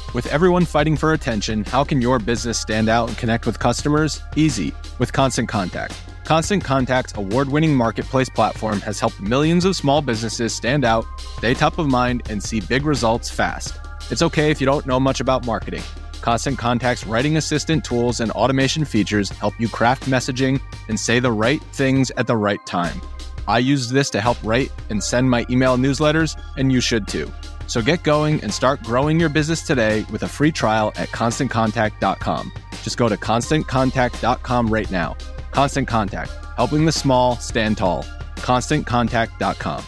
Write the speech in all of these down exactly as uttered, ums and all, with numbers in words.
With everyone fighting for attention, how can your business stand out and connect with customers? Easy, with Constant Contact. Constant Contact's award-winning marketplace platform has helped millions of small businesses stand out, stay top of mind, and see big results fast. It's okay if you don't know much about marketing. Constant Contact's writing assistant tools and automation features help you craft messaging and say the right things at the right time. I used this to help write and send my email newsletters, and you should too. So get going and start growing your business today with a free trial at constant contact dot com. Just go to constant contact dot com right now. Constant Contact, helping the small stand tall. constant contact dot com.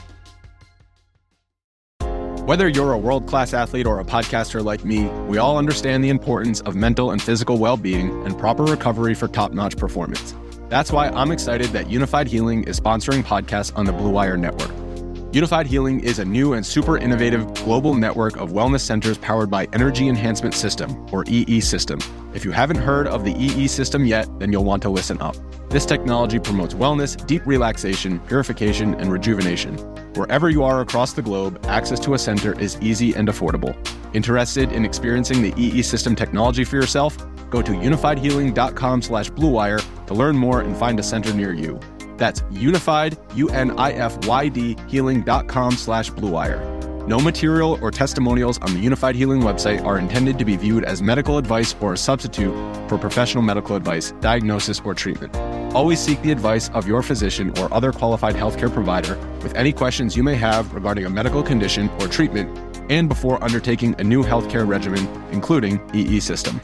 Whether you're a world-class athlete or a podcaster like me, we all understand the importance of mental and physical well-being and proper recovery for top-notch performance. That's why I'm excited that Unified Healing is sponsoring podcasts on the Blue Wire Network. Unified Healing is a new and super innovative global network of wellness centers powered by Energy Enhancement System, or E E System. If you haven't heard of the E E System yet, then you'll want to listen up. This technology promotes wellness, deep relaxation, purification, and rejuvenation. Wherever you are across the globe, access to a center is easy and affordable. Interested in experiencing the E E System technology for yourself? Go to unified healing dot com slash blue wire to learn more and find a center near you. That's unified, U N I F Y D, healing dot com slash blue wire. No material or testimonials on the Unified Healing website are intended to be viewed as medical advice or a substitute for professional medical advice, diagnosis, or treatment. Always seek the advice of your physician or other qualified healthcare provider with any questions you may have regarding a medical condition or treatment and before undertaking a new healthcare regimen, including E E System.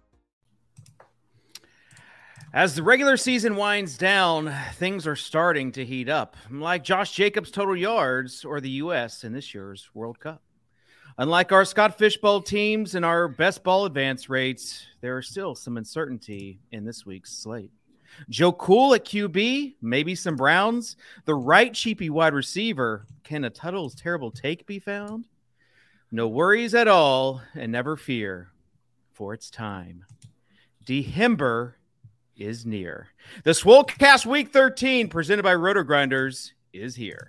As the regular season winds down, things are starting to heat up, like Josh Jacobs' total yards or the U S in this year's World Cup. Unlike our Scott Fishbowl teams and our best ball advance rates, there is still some uncertainty in this week's slate. Joe Cool at Q B, maybe some Browns, the right cheapy wide receiver. Can a Tuttle's terrible take be found? No worries at all, and never fear, for it's time. Dehember is near. The Swolecast Week thirteen, presented by Roto Grinders, is here.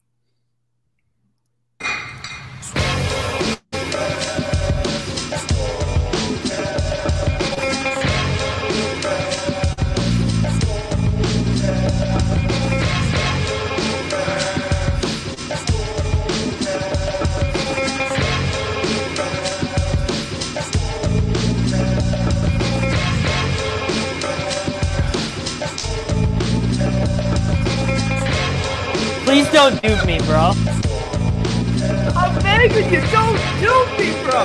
Please don't dupe me, bro. I'm begging you, don't dupe me, bro.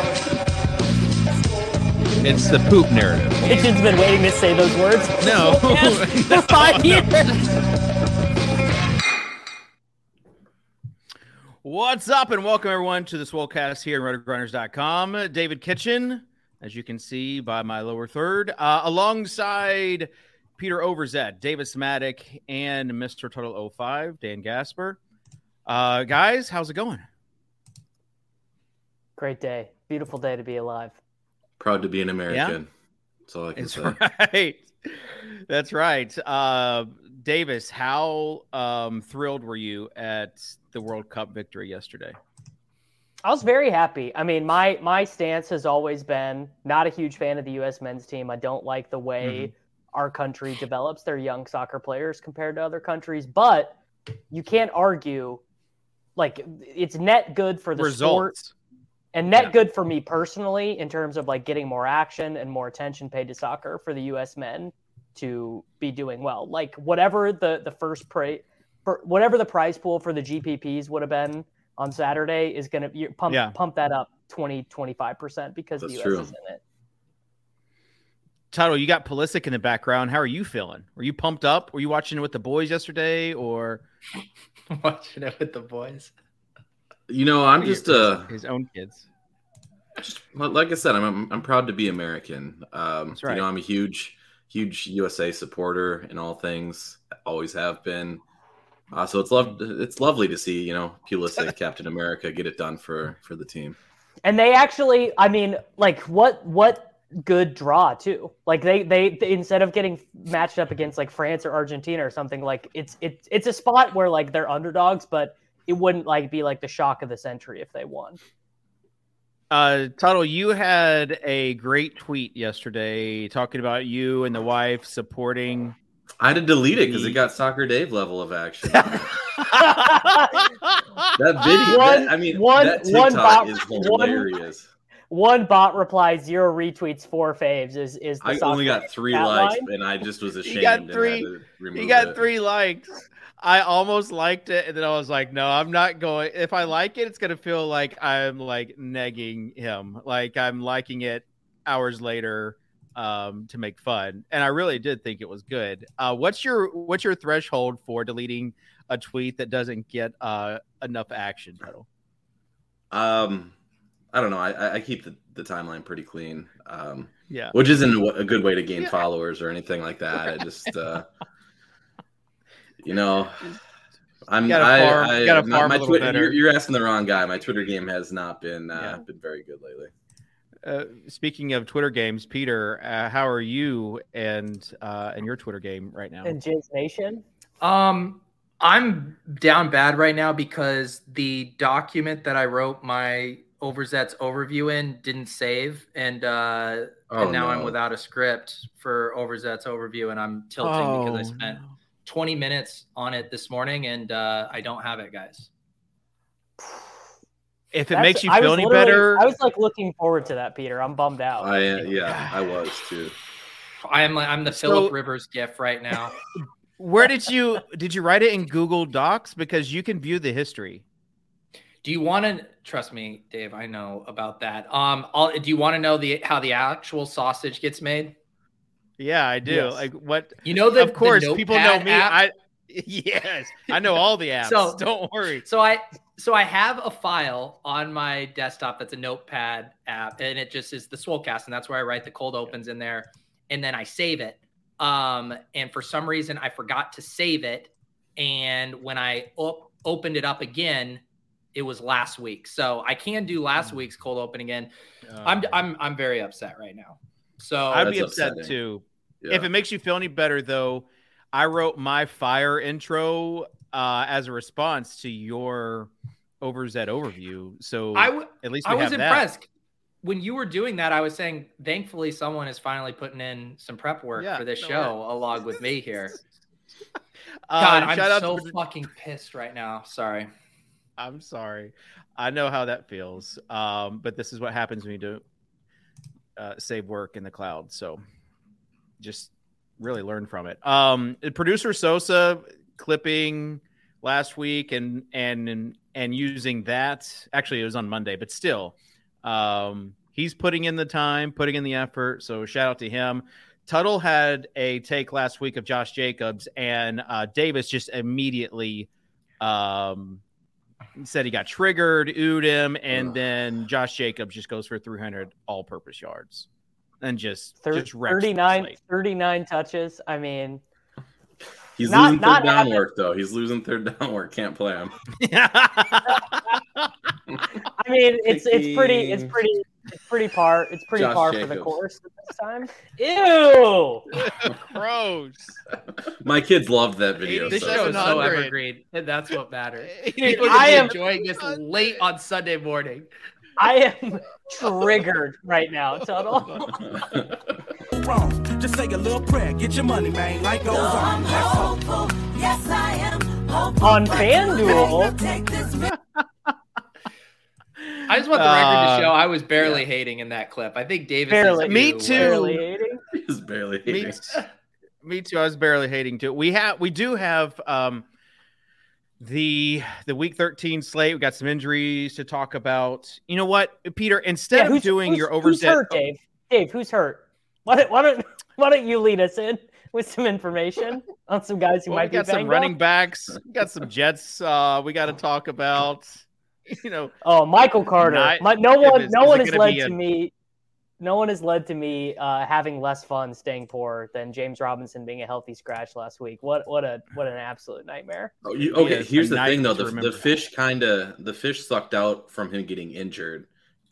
It's the poop narrative. Kitchen's been waiting to say those words. No. For five years. What's up, and welcome everyone to the Swolecast here on roto grinders dot com. David Kitchen, as you can see by my lower third, uh, alongside Peter Overzet, Davis Maddock, and Mister Total oh five, Dan Gasper. Uh, guys, how's it going? Great day. Beautiful day to be alive. Proud to be an American. Yeah? That's all I can That's say. right. That's right. Uh, Davis, how um, thrilled were you at the World Cup victory yesterday? I was very happy. I mean, my my stance has always been not a huge fan of the U S men's team. I don't like the way mm-hmm. our country develops their young soccer players compared to other countries, but you can't argue, like, it's net good for the Results. sport and net Yeah. good for me personally in terms of like getting more action and more attention paid to soccer for the U S men to be doing well. Like whatever the, the first prize, whatever the prize pool for the G P Ps would have been on Saturday is going to pump, yeah. pump that up twenty, twenty-five percent because That's the U S true. is in it. Tuttle, you got Pulisic in the background. How are you feeling? Were you pumped up? Were you watching it with the boys yesterday, or Watching it with the boys? You know, I'm just uh, his own kids? just like I said, I'm I'm, I'm proud to be American. Um, That's right. You know, I'm a huge, huge U S A supporter in all things. Always have been. Uh, so it's love. It's lovely to see, you know, Pulisic, Captain America, get it done for for the team. And they actually, I mean, like what what good draw too. Like they, they they instead of getting matched up against like France or Argentina or something, like it's it's it's a spot where like they're underdogs, but it wouldn't like be like the shock of the century if they won. Uh, Tuttle, you had a great tweet yesterday talking about you and the wife supporting. I had to delete it because the... it got Soccer Dave level of action. that video, one, that, I mean, one, that TikTok one bot, is hilarious. One, one bot replies, zero retweets, four faves. Is is the I only got three likes, line? and I just was ashamed. He got three. And had to remove he got it. three likes. I almost liked it, and then I was like, no, I'm not going. If I like it, it's going to feel like I'm like negging him. Like I'm liking it hours later um, to make fun. And I really did think it was good. Uh, what's your what's your threshold for deleting a tweet that doesn't get uh, enough action, Tuttle? Um, I don't know. I, I keep the, the timeline pretty clean. Um, yeah. Which isn't a good way to gain yeah. followers or anything like that. I just... Uh, You know, I'm. You I, farm, I, you gotta my, farm my a little Twitter. better. You're, you're asking the wrong guy. My Twitter game has not been uh, yeah. been very good lately. Uh, speaking of Twitter games, Peter, uh, how are you and uh, and your Twitter game right now? And Jizz Nation. Um, I'm down bad right now because the document that I wrote my Overzets overview in didn't save, and uh, oh, and now no. I'm without a script for Overzets overview, and I'm tilting oh, because I spent. No. twenty minutes on it this morning, and uh, I don't have it, guys. If it That's, makes you feel any better, I was like looking forward to that, Peter. I'm bummed out. I yeah, I was too. I am like I'm the so, Phillip Rivers gif right now. Where did you did you write it in Google Docs? Because you can view the history. Do you want to trust me, Dave? I know about that. Um, I'll, do you want to know the how the actual sausage gets made? Yeah, I do. Yes. Like what? You know, the, of course, the people know me. App? I yes, I know all the apps. So don't worry. So I so I have a file on my desktop that's a Notepad app, and it just is the Swolecast, and that's where I write the cold opens in there, and then I save it. Um, and for some reason, I forgot to save it, and when I op- opened it up again, it was last week. So I can do last mm. week's cold open again. Uh, I'm I'm I'm very upset right now. So I'd be upset upsetting. too. Yeah. If it makes you feel any better, though, I wrote my fire intro uh, as a response to your Overzet overview. So I w- at least we I was have impressed that. When you were doing that. I was saying, thankfully, someone is finally putting in some prep work yeah, for this no show worries. along with me here. uh, God, I'm shout so out to- fucking pissed right now. Sorry. I'm sorry. I know how that feels. Um, but this is what happens when you do uh, save work in the cloud. So just really learn from it. Um, producer Sosa clipping last week and, and, and, and using that. Actually, it was on Monday, but still, um, he's putting in the time, putting in the effort. So shout out to him. Tuttle had a take last week of Josh Jacobs, and uh, Davis just immediately um, said he got triggered, oohed him, and Ugh. then Josh Jacobs just goes for three hundred all-purpose yards and just, Thir- just wrecks thirty-nine, thirty-nine touches. I mean, he's not, losing not third down having... work, though. He's losing third down work. Can't play him. I mean, it's it's pretty it's pretty it's pretty par it's pretty Josh par Jacobs. for the course at this time. Ew, gross. My kids loved that video. This so. show is so evergreen, and that's what matters. Dude, People I are am enjoying this late on Sunday morning. I am triggered right now, Tuttle. Wrong. Just say a little prayer. Get your money, man. Life goes on. That's hopeful. Yes, I am hopeful. On FanDuel. I just want the record Uh, to show I was barely yeah. hating in that clip. I think Davis Barely. is Me too. too. Barely hating. He's barely Me, hating. me too. I was barely hating too. We have, we do have um, the the week thirteen slate. We got some injuries to talk about. You know what, Peter? Instead Yeah, of who's, doing who's, your who's overset, hurt, Dave? Dave, who's hurt? Why don't, why don't why don't you lead us in with some information on some guys who well, might we be got some banged running up? backs. We got some Jets. Uh, we got to talk about. You know, Oh, Michael Carter. Not- My, no one, is- no is one it has gonna led be to a- me. No one has led to me uh, having less fun staying poor than James Robinson being a healthy scratch last week. What, what a, what an absolute nightmare. Oh, you, okay, Yes, here's a the night thing though. to The, the remember. fish kind of the fish sucked out from him getting injured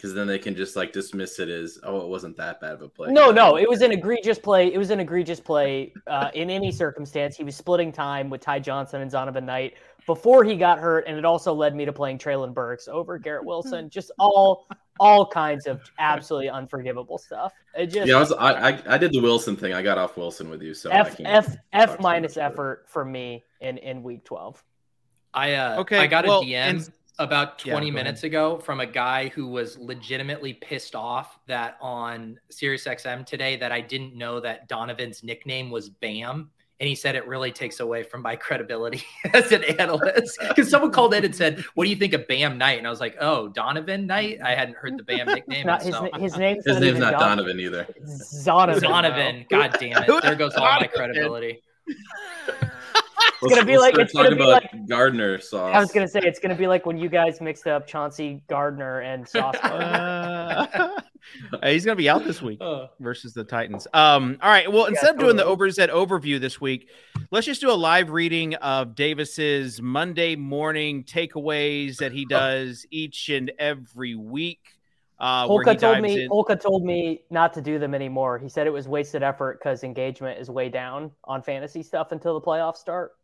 because then they can just like dismiss it as, oh, it wasn't that bad of a play. No, no, it was an egregious play. It was an egregious play uh, in any circumstance. He was splitting time with Ty Johnson and Zonovan Knight before he got hurt, and it also led me to playing Traylon Burks over Garrett Wilson. Just all all kinds of absolutely unforgivable stuff. It just yeah, I, was, I, I I did the Wilson thing. I got off Wilson with you, so F I can't F F talk too minus much about it. effort for me in in week twelve. I uh, Okay, I got well, a D M and- about Yeah, twenty go minutes ago from a guy who was legitimately pissed off that on SiriusXM today that I didn't know that Donovan's nickname was Bam. And he said it really takes away from my credibility as an analyst. Because someone called in and said, what do you think of Bam Knight? And I was like, oh, Donovan Knight? I hadn't heard the Bam nickname. Not his, so. his name's His not name's even not Don- Donovan either. Zonovan. Donovan. God damn it. There goes all my credibility. It's gonna be like- it's gonna be like- Gardner sauce. I was gonna say it's gonna be like when you guys mixed up Chauncey Gardner and Sauce Gardner. Uh, he's going to be out this week Uh, versus the Titans. Um, all right. Well, instead of doing the totally. Overzet overview this week, let's just do a live reading of Davis's Monday morning takeaways that he does each and every week. Uh, where Holka he told dives me in. Holka told me not to do them anymore. He said it was wasted effort because engagement is way down on fantasy stuff until the playoffs start.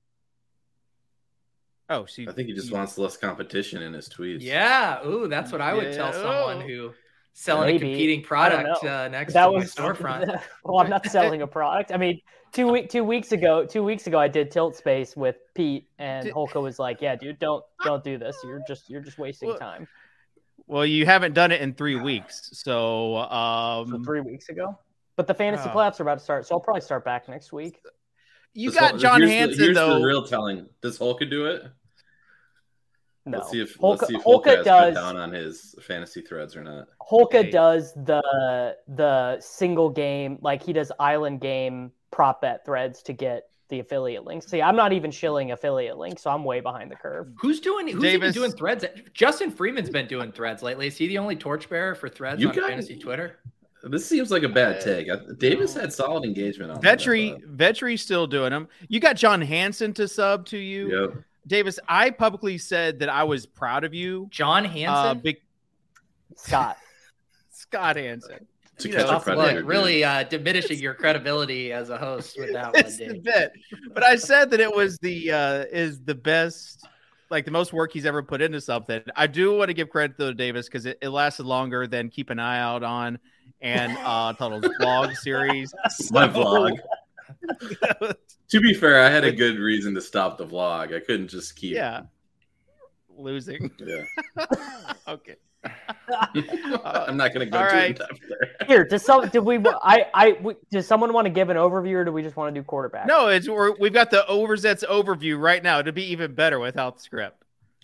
Oh, so you, I think he just wants less competition in his tweets. yeah. Ooh, that's what I would tell Yeah. someone who selling Maybe. a competing I don't product know. uh, next That to was my storefront. Well, I'm not selling a product. I mean, two week two weeks ago, two weeks ago, I did Tilt Space with Pete, and Did- Holka was like, "Yeah, dude, don't don't do this. You're just you're just wasting Well, time." well, you haven't done it in three weeks. So, So um, three weeks ago. But the fantasy Oh. playoffs are about to start, so I'll probably start back next week. you Does got Hol- John here's the- Hansen, here's though. the real telling. Does Holka do it? No, Let's see if Holka, let's see if Holka Holka has does. cut down on his fantasy threads or not. Holka Hey. does the the single game, like he does island game prop bet threads to get the affiliate links. See, I'm not even shilling affiliate links, so I'm way behind the curve. Who's doing who's even Davis- doing threads? Justin Freeman's been doing threads lately. Is he the only torchbearer for threads You on guys- fantasy Twitter? This seems like a bad take. I- Davis had solid engagement on that, I Vetri, thought. Vetri's still doing them. You got John Hansen to sub to you. Yep. Davis, I publicly said that I was proud of you. John Uh, Hansen? big Scott. Scott Hansen. To You catch know, a Tough predator. look, dude. really uh, diminishing your credibility as a host with that one, It's the Dave. bit. But I said that it was the uh, is the best, like the most work he's ever put into something. I do want to give credit to Davis because it, it lasted longer than Keep an Eye Out on and uh, Tuttle's vlog series. My So- vlog. To be fair, I had a good reason to stop the vlog. I couldn't just keep. Yeah. Losing. Yeah. Okay. I'm not going to go all too right. in depth there. Here, does some did we? I I we, does someone want to give an overview, or do we just want to do quarterback? No, it's we're, we've got the Overzets overview right now. It'd be even better without the script.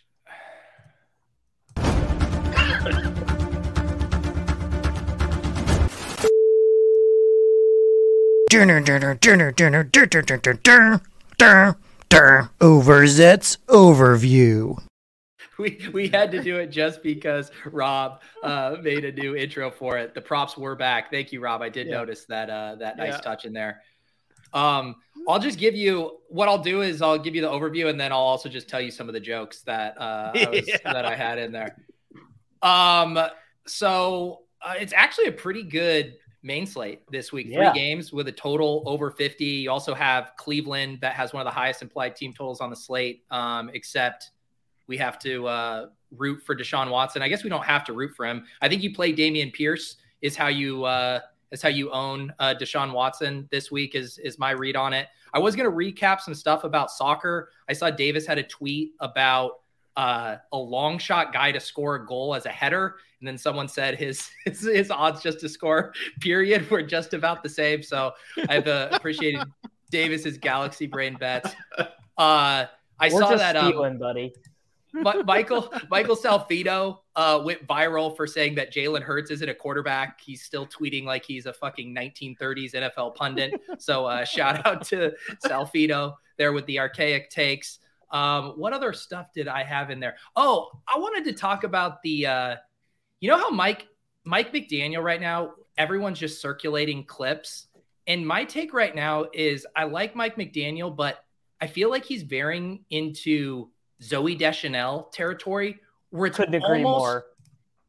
Overzets overview. We we had to do it just because Rob uh, made a new intro for it. The props were back. Thank you, Rob. I did Yeah. notice that uh, that nice Yeah. touch in there. Um, I'll just give you what I'll do is I'll give you the overview and then I'll also just tell you some of the jokes that uh, I was, Yeah. that I had in there. Um, so uh, it's actually a pretty good main slate this week. Yeah. Three games with a total over fifty. You also have Cleveland that has one of the highest implied team totals on the slate, um, except we have to uh, root for Deshaun Watson. I guess we don't have to root for him. I think you play Damian Pierce is how you uh, is how you own uh, Deshaun Watson this week is is my read on it. I was going to recap some stuff about soccer. I saw Davis had a tweet about uh, a long shot guy to score a goal as a header. And then someone said his, his, his odds just to score period were just about the same. So I've uh, appreciated Davis's galaxy brain bets. Uh, I We're saw just that. Um, stealing, buddy. Mi- Michael Michael Salfito uh, went viral for saying that Jalen Hurts isn't a quarterback. He's still tweeting like he's a fucking nineteen thirties N F L pundit. So uh, shout out to Salfito there with the archaic takes. Um, what other stuff did I have in there? Oh, I wanted to talk about the, uh, you know how Mike Mike McDaniel right now, everyone's just circulating clips. And my take right now is I like Mike McDaniel, but I feel like he's veering into Zoe Deschanel territory where it's Couldn't agree almost more.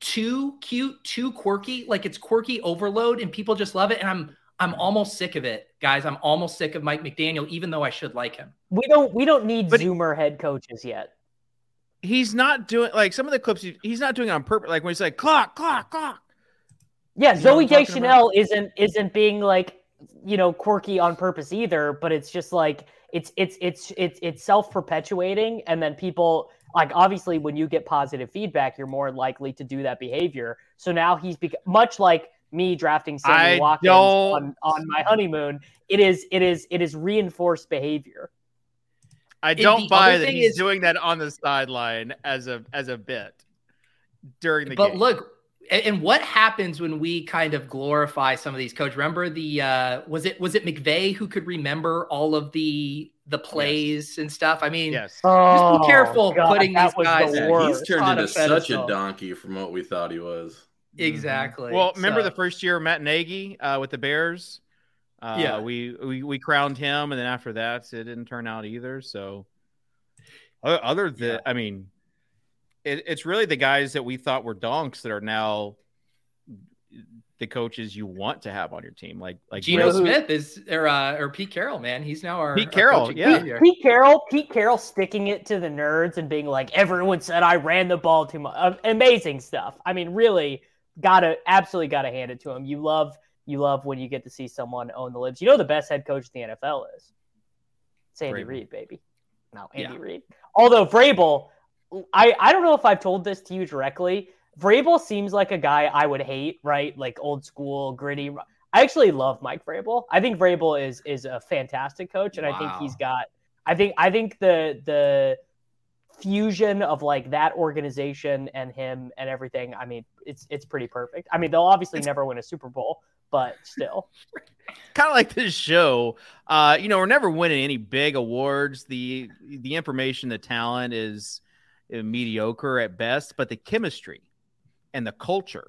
too cute, too quirky. Like it's quirky overload and people just love it. And I'm, I'm almost sick of it, guys. I'm almost sick of Mike McDaniel, even though I should like him. We don't, we don't need But Zoomer head coaches yet. He's not doing like some of the clips. He, he's not doing it on purpose. Like when he's like clock, clock, clock. Yeah, You know Zoe what I'm J. talking Chanel isn't isn't being like, you know, quirky on purpose either, but it's just like it's it's it's it's it's self-perpetuating, and then people like obviously when you get positive feedback, you're more likely to do that behavior. So now he's bec- much like me drafting Sammy I Watkins don't- on, on my honeymoon. It is it is it is reinforced behavior. I And don't the buy other that thing he's is- doing that on the sideline as a as a bit during the But game. look, and, and what happens when we kind of glorify some of these coaches? Remember the uh, was it was it McVay who could remember all of the the plays and stuff? I mean, yes. Oh, be careful God, putting that these was guys- the Yeah, worst. he's turned on a into such a pedestal. donkey from what we thought he was. exactly. Well, remember So- the first year of Matt Nagy uh, with the Bears? Uh, Yeah. we, we we crowned him, and then after that, it didn't turn out either. So, o- other than, Yeah. I mean, it, it's really the guys that we thought were donks that are now the coaches you want to have on your team, like like Geno Brady. Smith is or uh, or Pete Carroll, man. He's now our Pete our Carroll, coaching yeah. coordinator. Pete Carroll, Pete Carroll sticking it to the nerds and being like, everyone said I ran the ball too much. Uh, amazing stuff. I mean, really, gotta absolutely gotta hand it to him. You love you love when you get to see someone own the libs. You know the best head coach in the N F L is? It's Andy Vrabel. Reid, baby. No, Andy Yeah. Reid. Although Vrabel, I, I don't know if I've told this to you directly. Vrabel seems like a guy I would hate, right? Like old school, gritty. I actually love Mike Vrabel. I think Vrabel is is a fantastic coach, and I think Wow. he's got. I think I think the the fusion of like that organization and him and everything. I mean, it's it's pretty perfect. I mean, they'll obviously never win a Super Bowl, but still. Kind of like this show. Uh, you know, we're never winning any big awards. The the information, the talent is uh, mediocre at best, but the chemistry and the culture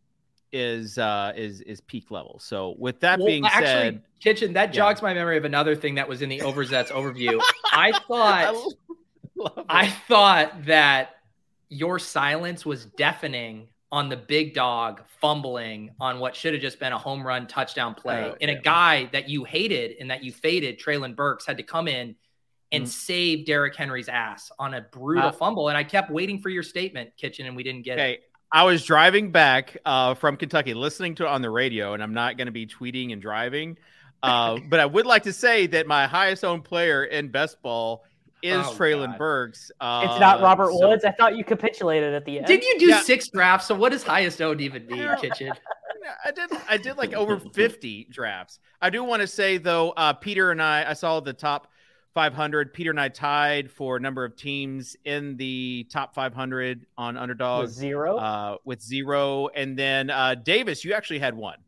is uh is is peak level. So with that Well, being actually, said, Kitchen, that Yeah. jogs my memory of another thing that was in the Overzets overview. I I thought love it. I thought that your silence was deafening on the big dog fumbling on what should have just been a home run touchdown play. Oh, and yeah. a guy that you hated and that you faded, Traylon Burks, had to come in and Mm. save Derrick Henry's ass on a brutal Uh, fumble. And I kept waiting for your statement, Kitchen, and we didn't get it. Okay, I was driving back uh, from Kentucky, listening to it on the radio, and I'm not going to be tweeting and driving. Uh, but I would like to say that my highest owned player in best ball is Oh, Traylon God. Burks. Uh, It's not Robert so- Woods. I thought you capitulated at the end. Did you do Yeah. six drafts? So what does highest owned even mean, Yeah. Kitchen? I did. I did like over fifty drafts. I do want to say though, uh, Peter and I, I saw the top five hundred. Peter and I tied for a number of teams in the top five hundred on Underdog. With zero? uh, with zero, and then uh, Davis, you actually had one.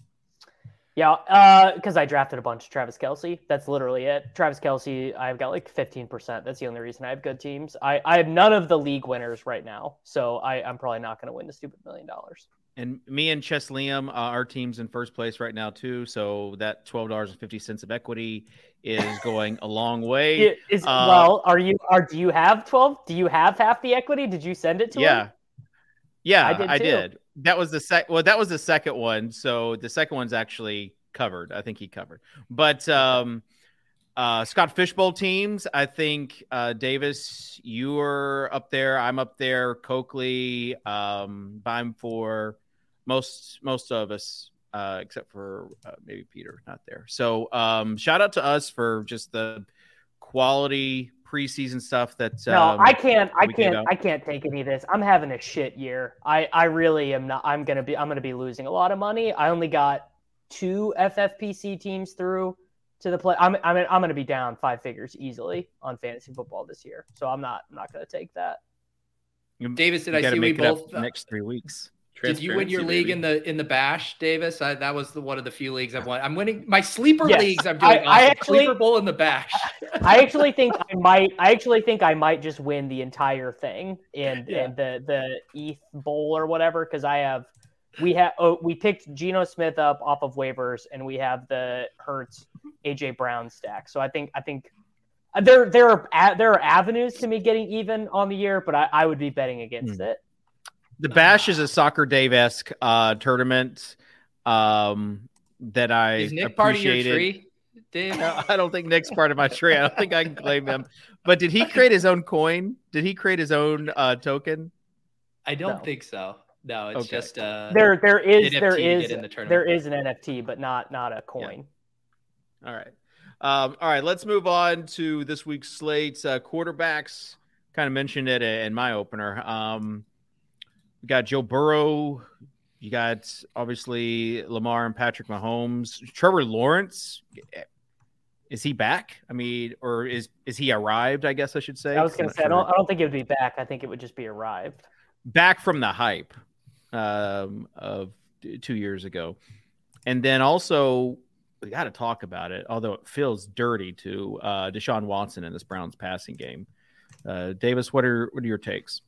Yeah, because I drafted a bunch of Travis Kelce. That's literally it. Travis Kelce, I've got like fifteen percent. That's the only reason I have good teams. I, I have none of the league winners right now, so I, I'm probably not going to win the stupid million dollars. And me and Chess Liam, uh, our team's in first place right now too. So that twelve dollars and fifty cents of equity is going a long way. It is, uh, well, are you are do you have twelve? Do you have half the equity? Did you send it to Yeah, him? yeah, I did I too. did. That was the sec. Well, that was the second one. So the second one's actually covered. I think he covered. But um, uh, Scott Fishbowl teams. I think uh, Davis, you're up there. I'm up there. Coakley, um, I'm for most most of us, uh, except for uh, maybe Peter, not there. So um, shout out to us for just the quality preseason stuff that No, um, I can't. I we gave can't. out. I can't take any of this. I'm having a shit year. I, I really am not. I'm gonna be. I'm gonna be losing a lot of money. I only got two F F P C teams through to the play. I'm. I'm. I'm gonna be down five figures easily on fantasy football this year. So I'm not. I'm not gonna take that. You- Davis, did you I gotta see we make it up both the next three weeks. Did you win your Transparency, league baby. in the in the bash, Davis? I, that was the one of the few leagues I've won. I'm winning my sleeper Yes. leagues. I'm doing I- awesome. I actually- Sleeper Bowl in the bash. I actually think I might. I actually think I might just win the entire thing in, Yeah. in the the E T H Bowl or whatever because I have. We have. Oh, we picked Geno Smith up off of waivers, and we have the Hurts A J Brown stack. So I think. I think. There, there are a- there are avenues to me getting even on the year, but I, I would be betting against Hmm. it. The Bash is a Soccer Dave-esque uh, tournament um, that I Is Nick appreciated. part of your tree, Dave? No, I don't think Nick's part of my tree. I don't think I can claim him. But did he create his own coin? Did he create his own uh, token? I don't No. think so. No, it's Okay. just uh, There, there is, N F T there to is, get in the tournament. there is an N F T, but not, not a coin. All right. Um, all right. Let's move on to this week's slates. Uh, quarterbacks, kind of mentioned it in my opener. Um, we got Joe Burrow. You got obviously Lamar and Patrick Mahomes. Trevor Lawrence, is he back? I mean, or is is he arrived? I guess I should say. I was going I'm to say, not I don't, sure. I don't think it would be back. I think it would just be arrived. Back from the hype um, of two years ago, and then also we got to talk about it. Although it feels dirty to uh, Deshaun Watson in this Browns passing game. Uh, Davis, what are what are your takes?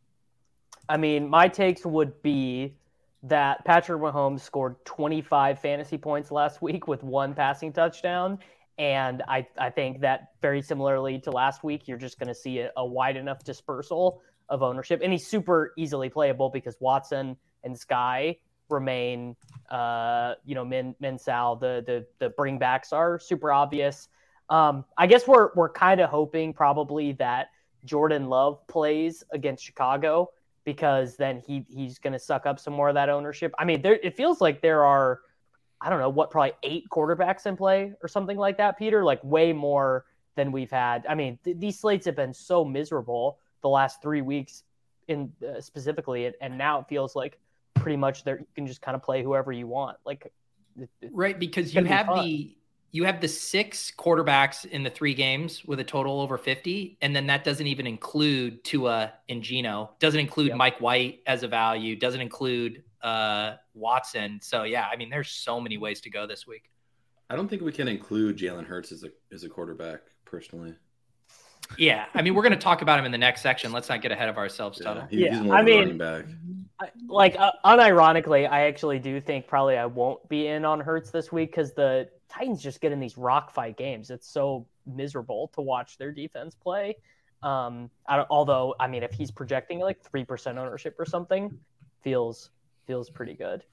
I mean, my takes would be that Patrick Mahomes scored twenty-five fantasy points last week with one passing touchdown. And I, I think that very similarly to last week, you're just going to see a, a wide enough dispersal of ownership. And he's super easily playable because Watson and Sky remain, uh, you know, Min, Min Sal, the, the, the bringbacks are super obvious. Um, I guess we're, we're kind of hoping probably that Jordan Love plays against Chicago, because then he he's going to suck up some more of that ownership. I mean, there, it feels like there are, I don't know, what, probably eight quarterbacks in play or something like that, Peter, like way more than we've had. I mean, th- these slates have been so miserable the last three weeks in uh, specifically, and, and now it feels like pretty much there you can just kind of play whoever you want. Like, it, it, right, because it's you gonna be have fun. the you have the six quarterbacks in the three games with a total over fifty, and then that doesn't even include Tua and Geno, doesn't include Yep. Mike White as a value, doesn't include uh, Watson. So yeah, I mean, there's so many ways to go this week. I don't think we can include Jalen Hurts as a as a quarterback personally. Yeah, I mean, we're going to talk about him in the next section. Let's not get ahead of ourselves, Yeah, Tuttle. he, Yeah, he's more I of a mean- running back. I- like uh, unironically, I actually do think probably I won't be in on Hurts this week because the Titans just get in these rock fight games. It's so miserable to watch their defense play. Um, I don't, although I mean, if he's projecting like three percent ownership or something, feels feels pretty good.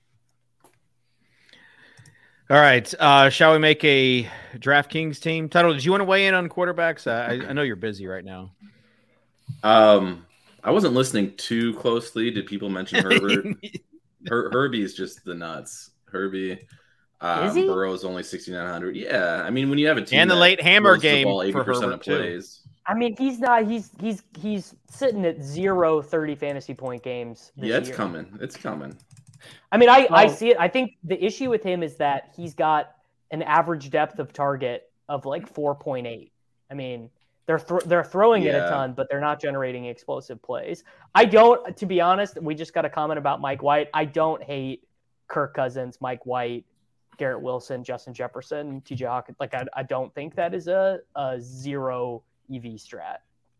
All right. Uh, shall we make a DraftKings team? Tuttle, did you want to weigh in on quarterbacks? I, I know you're busy right now. Um, I wasn't listening too closely. Did people mention Herbert? Her- Herbie's just the nuts. Herbie. Um, Is he? Burrow's only sixty-nine hundred. Yeah, I mean, when you have a team And the that late hammer throws the game ball eighty for percent Herbert, of too. plays. I mean, he's not. He's he's he's sitting at zero thirty fantasy point games. This Yeah, it's year. coming. It's coming. I mean, I, I Well- see it. I think the issue with him is that he's got an average depth of target of like four point eight. I mean, they're thro- they're throwing it Yeah. a ton, but they're not generating explosive plays. I don't, to be honest, we just got a comment about Mike White. I don't hate Kirk Cousins, Mike White, Garrett Wilson, Justin Jefferson, T J Hawkins. Like, I, I don't think that is a, a zero E V strat.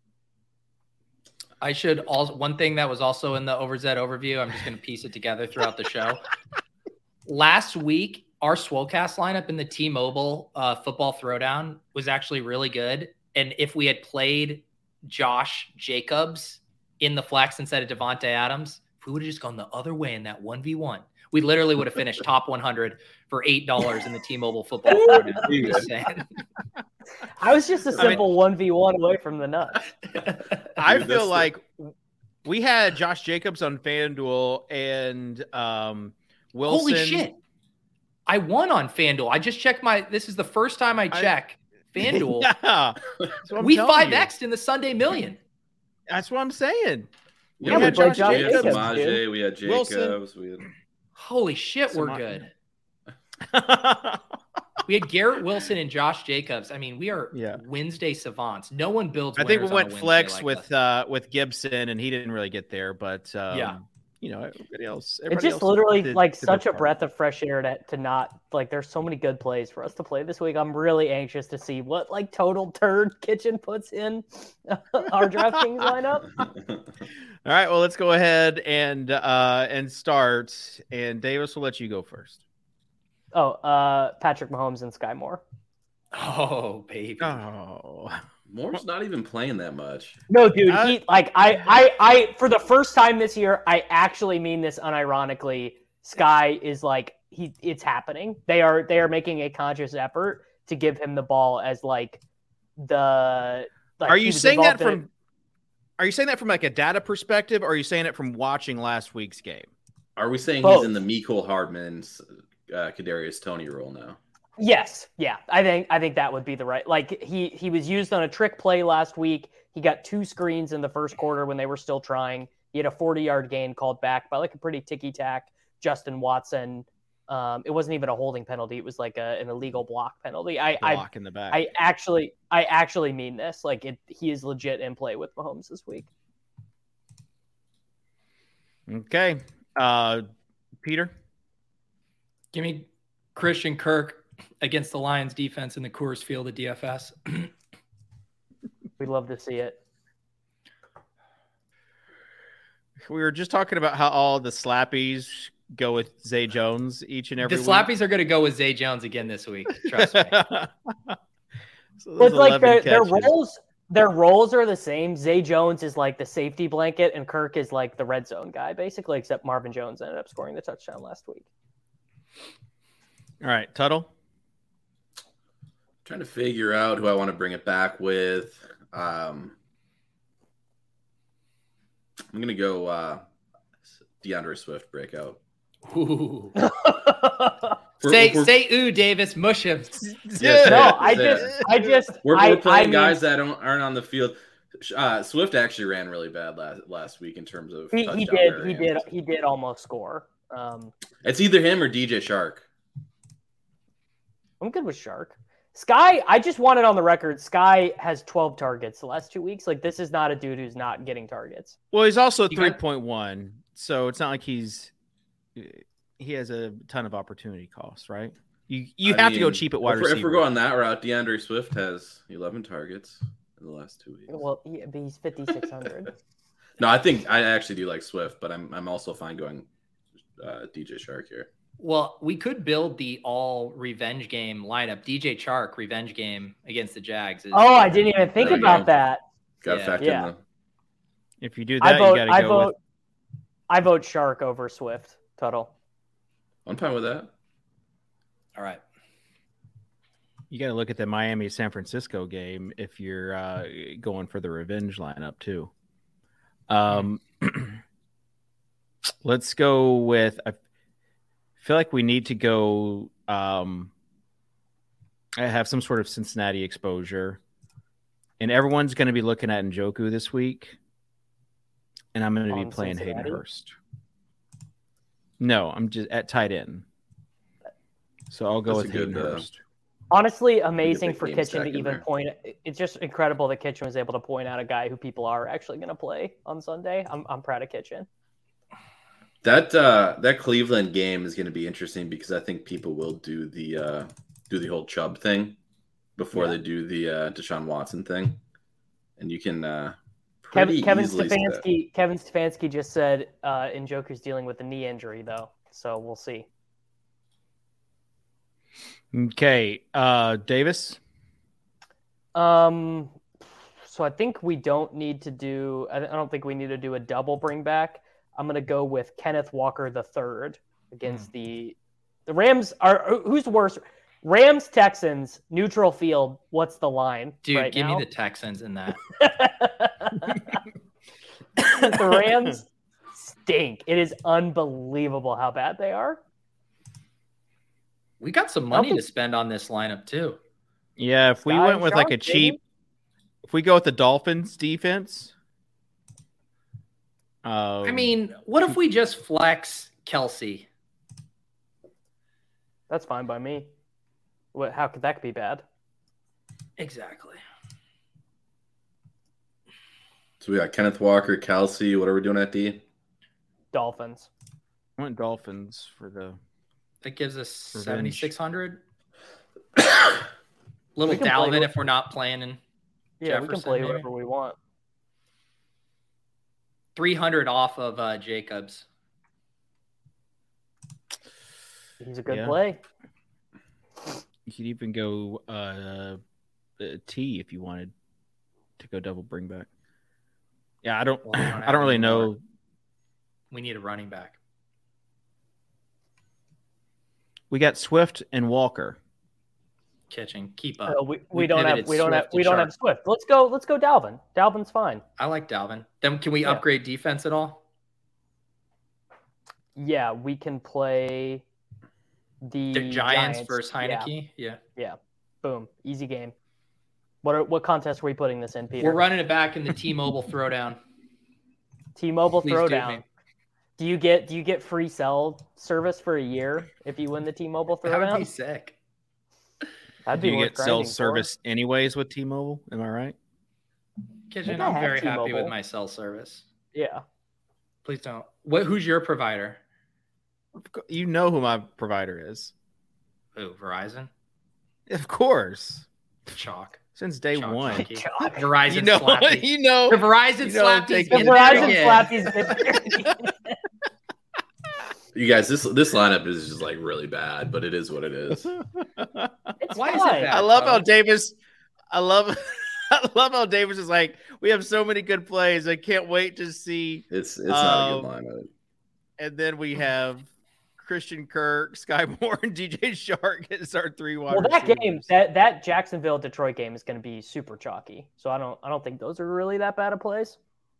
I should also, one thing that was also in the Overzet overview, I'm just going to piece it together throughout the show. Last week, our Swolecast lineup in the T-Mobile uh, football throwdown was actually really good. And if we had played Josh Jacobs in the flex instead of Devontae Adams, if we would have just gone the other way in that one v one, we literally would have finished top one hundred for eight dollars in the T-Mobile football throwdown. I'm just saying. I was just a I mean- simple one v one away from the nuts. I Dude, feel that's like we had Josh Jacobs on FanDuel and um, Wilson. Holy shit. I won on FanDuel. I just checked my, this is the first time I check FanDuel. Yeah. That's what I'm We telling five you. X'd in the Sunday Million. That's what I'm saying. We Yeah, we had played Josh Josh Jacobs, Jacobs, Samaje, dude. we had Wilson. Jacobs. We had... Holy shit, we're Sama- good. We had Garrett Wilson and Josh Jacobs. I mean, we are Yeah. Wednesday savants. No one builds I think we winners on a went Wednesday flex like with this. uh, with Gibson, and he didn't really get there. But um, Yeah. you know, everybody else. It's everybody just else literally did- like did their such a part. breath of fresh air to, to not like there's so many good plays for us to play this week. I'm really anxious to see what like total turd Kitchen puts in our DraftKings lineup. All right, well, let's go ahead and uh, and start. And Davis, will let you go first. Oh, uh, Patrick Mahomes and Sky Moore. Oh, baby. Oh, Moore's not even playing that much. No, dude, Uh, he like I, I, I for the first time this year, I actually mean this unironically. Sky is like he, it's happening. They are they are making a conscious effort to give him the ball as like the. Like, are he you was saying that involved in from? Are you saying that from like a data perspective, or are you saying it from watching last week's game? Are we saying Both. he's in the Mecole Hardman's uh, Kadarius Toney role now? Yes, yeah, I think I think that would be the right. Like he he was used on a trick play last week. He got two screens in the first quarter when they were still trying. He had a forty-yard gain called back by like a pretty ticky-tack Justin Watson. Um, it wasn't even a holding penalty. It was like a, an illegal block penalty. I Block I, in the back. I actually I actually mean this. Like it, he is legit in play with Mahomes this week. Okay, uh, Peter. Give me Christian Kirk against the Lions defense in the Coors Field at D F S. We'd love to see it. We were just talking about how all the slappies go with Zay Jones each and every The week. Slappies are going to go with Zay Jones again this week. Trust me. So But those like their, their catches. roles, their roles are the same. Zay Jones is like the safety blanket, and Kirk is like the red zone guy, basically. Except Marvin Jones ended up scoring the touchdown last week. All right, Tuttle. Trying to figure out who I want to bring it back with. Um, I'm gonna go uh, DeAndre Swift breakout. Ooh. We're, say we're, say ooh, Davis, mush him. Yeah, No, yeah, I yeah. just, I just, We're, I, we're playing I mean, guys that don't, aren't on the field. Uh, Swift actually ran really bad last last week in terms of He, he touchdown did, he variance. did, he did almost score. Um, It's either him or D J Shark. I'm good with Shark. Sky, I just want it on the record. Sky has twelve targets the last two weeks. Like this is not a dude who's not getting targets. Well, he's also You three got- point one, so it's not like he's he has a ton of opportunity cost, right? You you I have to go mean, cheap at wide if we're, receiver. if we're going that route, DeAndre Swift has eleven targets in the last two weeks. Well, yeah, but he's fifty-six hundred. No, I think I actually do like Swift, but I'm I'm also fine going uh, D J Shark here. Well, we could build the all revenge game lineup. D J Chark revenge game against the Jags. Is, Oh, I didn't even think There we about go. that. Got to Yeah. factor Yeah. in the If you do I that, vote, you got I to go vote, with I vote Shark over Swift. Tuttle. I'm fine with that. all right. you got to look at the Miami San Francisco game if you're uh, going for the revenge lineup too. Um, let's go with. I feel like we need to go. Um, I have some sort of Cincinnati exposure, and everyone's going to be looking at Njoku this week, and I'm going to be On playing Hayden Cincinnati? Hurst. No, I'm just at tight end, so I'll go That's with a Hayden good, uh, Hurst. Honestly, amazing big for name Kitchen stack to in even there. point. It's just incredible that Kitchen was able to point out a guy who people are actually going to play on Sunday. I'm I'm proud of Kitchen. That uh, that Cleveland game is going to be interesting because I think people will do the uh, do the whole Chubb thing before Yeah. they do the uh, Deshaun Watson thing, and you can uh, Kevin, pretty Kevin easily see that. Stefanski. Kevin Stefanski just said uh, Njoku's dealing with a knee injury though, so we'll see. Okay, uh, Davis. Um, so I think we don't need to do. I I don't think we need to do a double bring back. I'm gonna go with Kenneth Walker the third against the the Rams. Are who's worse? Rams Texans neutral field. What's the line? Dude, right give now? me the Texans in that. The Rams stink. It is unbelievable how bad they are. We got some money I'll to put- spend on this lineup too. Yeah, if we Sky went with like a Shark, cheap, baby. if we go with the Dolphins defense, um, I mean, what if we just flex Kelsey? That's fine by me. What? How could that be bad? Exactly. So we got Kenneth Walker, Kelsey. What are we doing at D? Dolphins. I went Dolphins for the. That gives us Revenge. seventy-six hundred. We Little can play Dalvin who- if we're not playing in Yeah, we can Jefferson, play maybe? whoever we want. three hundred off of uh, Jacobs. He's a good Yeah. play. You could even go uh, uh, T if you wanted. to go double bring back. Yeah, I don't. Well, we don't I don't really anymore. know. We need a running back. We got Swift and Walker. Kitchen, keep up. Uh, we we, don't have pivoted we don't have Swift we to don't Sharp. have Swift. Let's go. Let's go. Dalvin. Dalvin's fine. I like Dalvin. Then can we Yeah. upgrade defense at all? Yeah, we can play the, The Giants, versus Yeah, Heineke. Yeah. yeah. Boom. Easy game. What are, what contest are we putting this in, Peter? We're running it back in the T-Mobile throwdown. T-Mobile Please do, Throwdown. man. Do you get do you get free cell service for a year if you win the T-Mobile That would be Throwdown? sick. That'd Do be you worth get cell grinding for. service anyways with T-Mobile? Am I right? Kitchen, think I I'm have very happy T-Mobile. with my cell service. Yeah. Please don't. What? Who's your provider? You know who my provider is. Oh, Verizon. Of course. Chalk. Since day Chalk, one. chalky. Verizon You know, slappy. you know, The Verizon you know, slappies. take The it get Verizon again. slappies. You guys, this this lineup is just like really bad, but it is what it is. It's Why is it fine. bad? I love how Bo? Davis. I love. I love how Davis is like. We have so many good plays. I can't wait to see. It's it's not a Um, good lineup. And then we have Christian Kirk, Sky Moore, and D J Shark as our three wide Well, that game, receivers. that that Jacksonville Detroit game is going to be super chalky. So I don't I don't think those are really that bad of plays.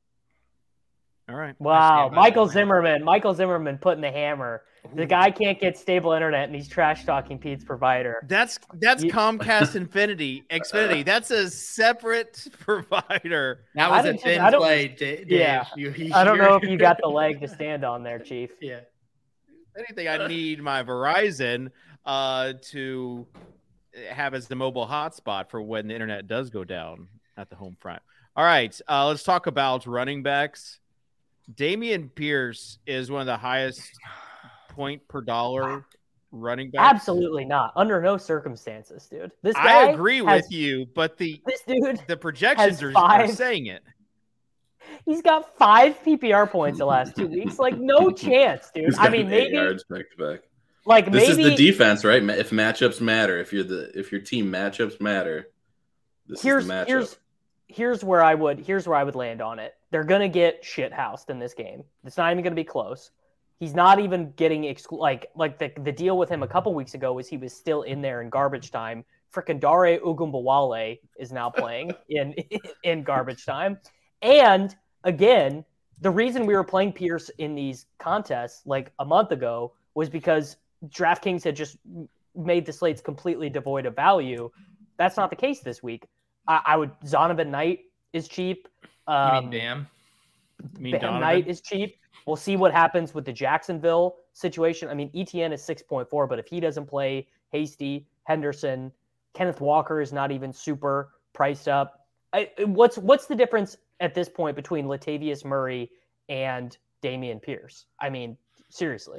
All right. Wow, stand by Michael that. Zimmerman, Michael Zimmerman putting the hammer. The guy can't get stable internet, and he's trash talking Pete's provider. That's that's You- Comcast Infinity Xfinity. That's a separate provider. That I was a didn't think- thin I don't- play, Da- Dave. Yeah. You- you- I don't know if you're- you got the leg to stand on there, Chief. Yeah. If anything, I need my Verizon uh, to have as the mobile hotspot for when the internet does go down at the home front. All right, uh, let's talk about running backs. Damian Pierce is one of the highest point per dollar running backs. Absolutely not. Under no circumstances, dude. This guy I agree has- with you, but the This dude, the projections has are, are five- saying it. he's got five P P R points the last two weeks. Like, no chance, dude. He's I got mean, eight maybe, yards back to back. like, This maybe is the defense, right? Ma- If matchups matter, if you're the if your team matchups matter, this here's is the matchup. here's here's where I would here's where I would land on it. They're gonna get shithoused in this game. It's not even gonna be close. He's not even getting exclu- like like the the deal with him a couple weeks ago was he was still in there in garbage time. Frickin' Dare Ogunbowale is now playing in in garbage time, and again, the reason we were playing Pierce in these contests like a month ago was because DraftKings had just made the slates completely devoid of value. That's not the case this week. I, I would Zonovan Knight is cheap. You Um, mean Bam? I mean, Bam Donovan? Knight is cheap. We'll see what happens with the Jacksonville situation. I mean, E T N is six point four, but if he doesn't play, Hasty, Henderson, Kenneth Walker is not even super priced up. I, what's what's the difference at this point between Latavius Murray and Damian Pierce? I mean, seriously.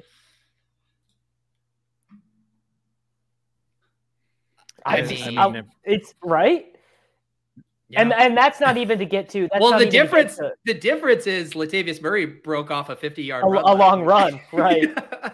I, I just, mean- I- it's right. And Yeah. and that's not even to get to. That's well, not the even to get difference to the difference is Latavius Murray broke off a fifty-yard a, run. a last long week. run, right?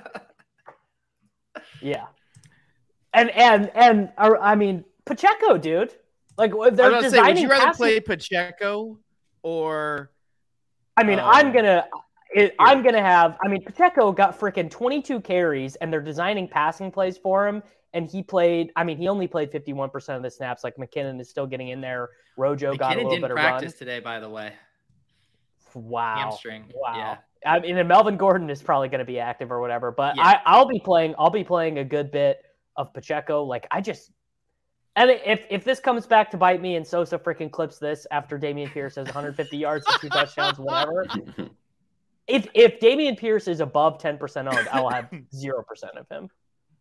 Yeah, and and and uh, I mean Pacheco, dude. Like I was they're about to say, designing. would you rather passing- play Pacheco or I mean, um, I'm gonna. It, I'm gonna have. I mean, Pacheco got freaking twenty-two carries, and they're designing passing plays for him. And he played. I mean, he only played fifty-one percent of the snaps. Like McKinnon is still getting in there. Rojo got a McKinnon little didn't bit of practice run. today, by the way. Wow. Hamstring. Wow. Yeah. I mean, and Melvin Gordon is probably going to be active or whatever, but Yeah. I, I'll be playing. I'll be playing a good bit of Pacheco. Like I just, and if if this comes back to bite me and Sosa freaking clips this after Damian Pierce has one hundred fifty yards and two touchdowns, whatever. If if Damian Pierce is above ten percent owned, I will have zero percent of him.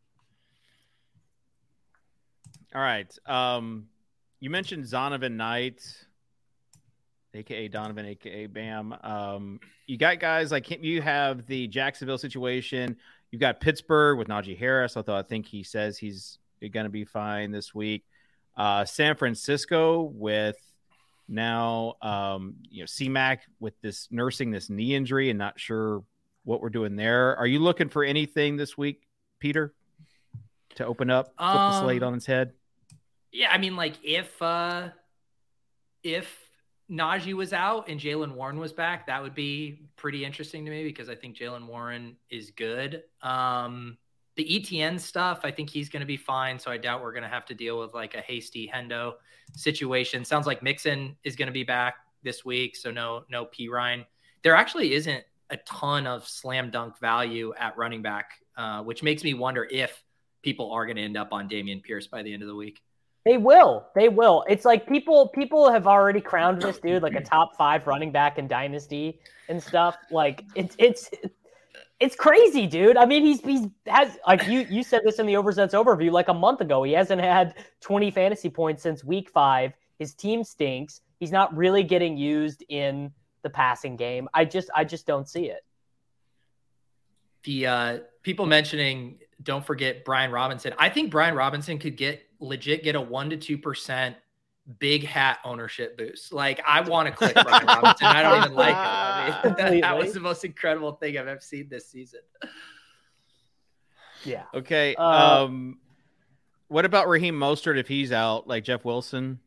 All right. Um, you mentioned Zonovan Knight, aka Donovan, aka Bam. Um, you got guys like him. You have the Jacksonville situation. You've got Pittsburgh with Najee Harris, although I think he says he's going to be fine this week. Uh, San Francisco with now, um, you know, C-Mac with this nursing this knee injury and not sure what we're doing there. Are you looking for anything this week, Peter, to open up, flip the slate Um, on its head? Yeah, I mean, like if uh if Najee was out and Jaylen Warren was back, that would be pretty interesting to me because I think Jaylen Warren is good. Um, the E T N stuff, I think he's going to be fine. So I doubt we're going to have to deal with like a hasty Hendo situation. Sounds like Mixon is going to be back this week. So no, no P Ryan. There actually isn't a ton of slam dunk value at running back, uh, which makes me wonder if people are going to end up on Dameon Pierce by the end of the week. They will. They will. It's like people people have already crowned this dude like a top five running back in Dynasty and stuff. Like it's it's it's crazy, dude. I mean, he's he's has like you you said this in the Oversets overview like a month ago. He hasn't had twenty fantasy points since week five. His team stinks. He's not really getting used in the passing game. I just I just don't see it. The uh, people mentioning, don't forget Brian Robinson. I think Brian Robinson could get legit get a one to two percent big hat ownership boost. Like I want to click Brian Robinson. I don't even like him. I mean, that, that was the most incredible thing I've ever seen this season. Yeah. Okay. Uh, Um, what about Raheem Mostert if he's out, like Jeff Wilson?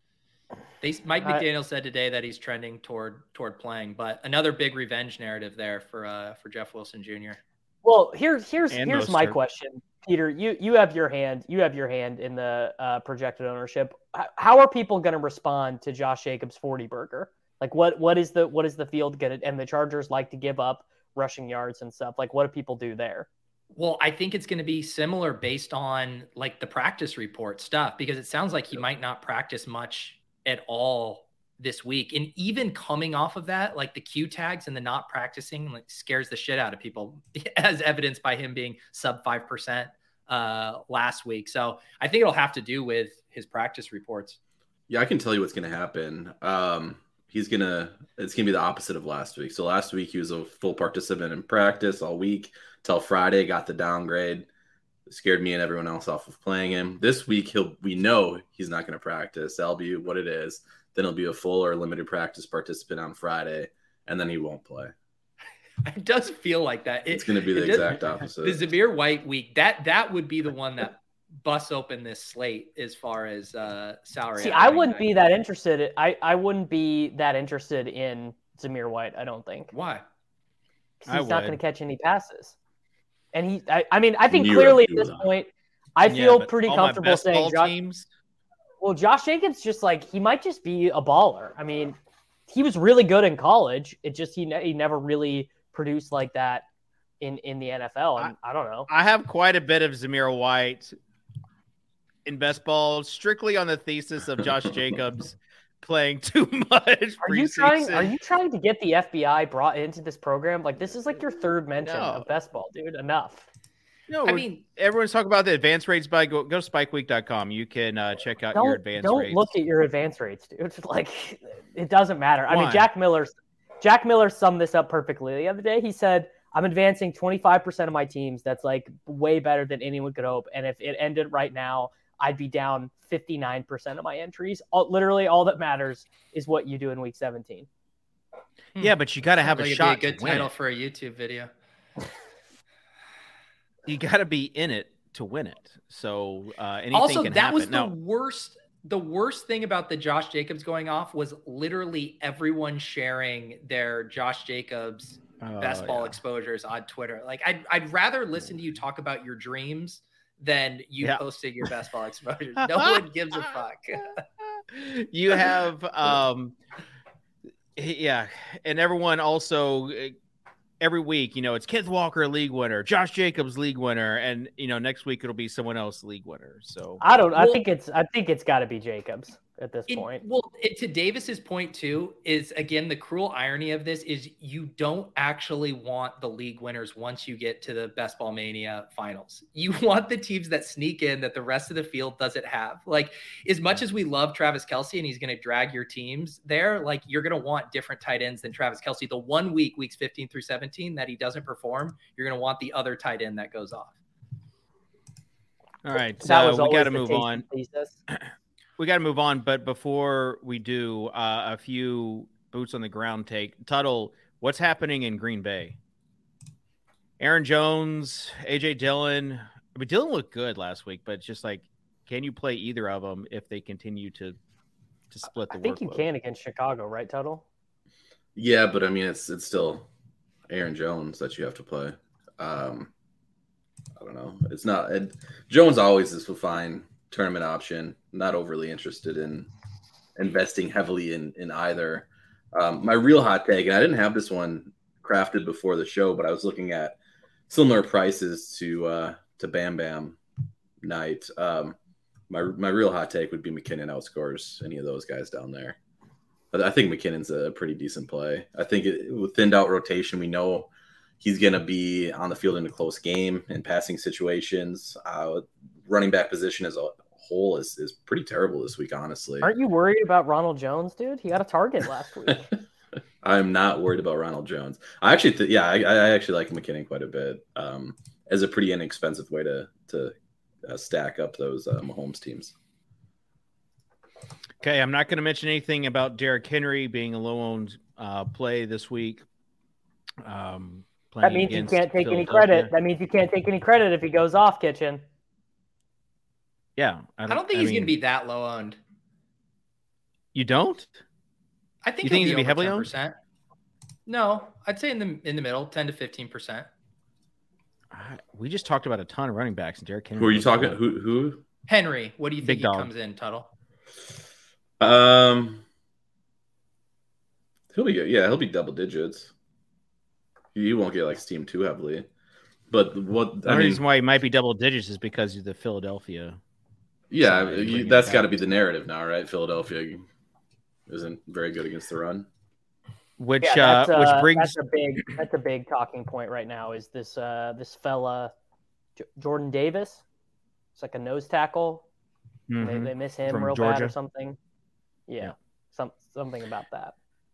They, Mike McDaniel said today that he's trending toward toward playing, but another big revenge narrative there for uh, for Jeff Wilson Junior Well, here's here's And here's Mostert. my question, Peter. You you have your hand you have your hand in the uh, projected ownership. H- How are people going to respond to Josh Jacobs' forty burger? Like what what is the what is the field going to? And the Chargers like to give up rushing yards and stuff. Like what do people do there? Well, I think it's going to be similar based on like the practice report stuff, because it sounds like he might not practice much at all this week. And even coming off of that, like the Q tags and the not practicing like scares the shit out of people, as evidenced by him being sub five percent uh, last week. So I think it'll have to do with his practice reports. Yeah, I can tell you what's going to happen. Um, he's going to, it's going to be the opposite of last week. So last week he was a full participant in practice all week till Friday, got the downgrade. Scared me and everyone else off of playing him. This week, he'll we know he's not going to practice. That'll be what it is. Then he'll be a full or limited practice participant on Friday, and then he won't play. It does feel like that. It, it's going to be the does, exact opposite. The Zamir White week, that that would be the one that busts open this slate as far as uh, salary. See, I wouldn't be that interested. I, I wouldn't be that interested in Zamir White, I don't think. Why? Because he's I not would. going to catch any passes. And he, I, I mean, I think You clearly do at this not. point, I Yeah, feel but pretty all my comfortable best saying, ball Josh, teams, well, Josh Jacobs just like, he might just be a baller. I mean, he was really good in college. It just, he, ne- he never really produced like that in, in the N F L. And I, I don't know. I have quite a bit of Zamir White in best ball, strictly on the thesis of Josh Jacobs playing too much. Are you trying, are you trying to get the F B I brought into this program? Like, this is like your third mention No. of best ball, dude. Enough. No, I mean, everyone's talking about the advance rates by go, go to spike week dot com. You can uh, check out your Don't, advance don't rates. look at your advance rates, dude. Like, it doesn't matter. I Why? mean, Jack Miller's Jack Miller summed this up perfectly the other day. He said, I'm advancing twenty-five percent of my teams. That's like way better than anyone could hope. And if it ended right now, I'd be down fifty-nine percent of my entries. All, literally all that matters is what you do in week seventeen. Yeah, but you got to have a Like it'd shot be a good to win title it. for a YouTube video. You got to be in it to win it. So uh, anything Also, can that happen. was the Now, worst. The worst thing about the Josh Jacobs going off was literally everyone sharing their Josh Jacobs Oh, best ball yeah. exposures on Twitter. Like, I'd I'd rather listen to you talk about your dreams than you Yeah. posting your best ball exposures. No one gives a fuck. you have, um, yeah, and everyone also. uh, Every week, you know, it's Kenneth Walker league winner, Josh Jacobs league winner, and you know, next week it'll be someone else league winner. So I don't. I Well- think it's. I think it's got to be Jacobs at this It- point. Well, it, to Davis's point too, is again the cruel irony of this is you don't actually want the league winners once you get to the Best Ball Mania finals. You want the teams that sneak in that the rest of the field doesn't have. Like, as much as we love Travis Kelce and he's going to drag your teams there, like you're going to want different tight ends than Travis Kelce. The one week, weeks fifteen through seventeen, that he doesn't perform, you're going to want the other tight end that goes off. all right, That so was we always got to the move tasty on. thesis. We got to move on, but before we do, uh, a few boots on the ground take. Tuttle, what's happening in Green Bay? Aaron Jones, A J Dillon. I mean, Dillon looked good last week, but it's just like, can you play either of them if they continue to to split the I think workload. you can against Chicago, right, Tuttle? Yeah, but I mean, it's it's still Aaron Jones that you have to play. Um, I don't know. It's not it, Jones always is a fine tournament option. Not overly interested in investing heavily in in either. Um, my real hot take, and I didn't have this one crafted before the show, but I was looking at similar prices to uh, to Bam Bam night. Um, my my real hot take would be McKinnon outscores any of those guys down there. But I think McKinnon's a pretty decent play. I think it, with thinned out rotation, we know he's going to be on the field in a close game in passing situations. Uh, running back position as a whole is, is pretty terrible this week, honestly. Aren't you worried about Ronald Jones, dude? He got a target last week. I'm not worried about Ronald Jones. I actually, th- yeah, I, I actually like McKinnon quite a bit um, as a pretty inexpensive way to to uh, stack up those uh, Mahomes teams. Okay, I'm not going to mention anything about Derrick Henry being a low-owned uh, play this week. Um, that means you can't take any credit. That means you can't take any credit if he goes off, Kitchen. Yeah. I don't, I don't think I he's going to be that low-owned. You don't? I think you think he's going to be heavily ten percent. Owned? No, I'd say in the in the middle, ten to fifteen percent. Uh, we just talked about a ton of running backs. And Derrick Henry. Who are you talking? Who? Who? Henry. What do you think Big he dog. comes in, Tuttle? Um, he'll be yeah, he'll be double digits. He won't get like steamed too heavily, but what the I mean, reason why he might be double digits is because of the Philadelphia. Yeah, you, that's got to be the narrative now, right? Philadelphia isn't very good against the run, which yeah, uh, which uh, brings that's a big that's a big talking point right now. Is this uh this fella J- Jordan Davis? It's like a nose tackle. mm-hmm. They, they miss him From real Georgia. bad or something. Yeah, yeah. some something about that.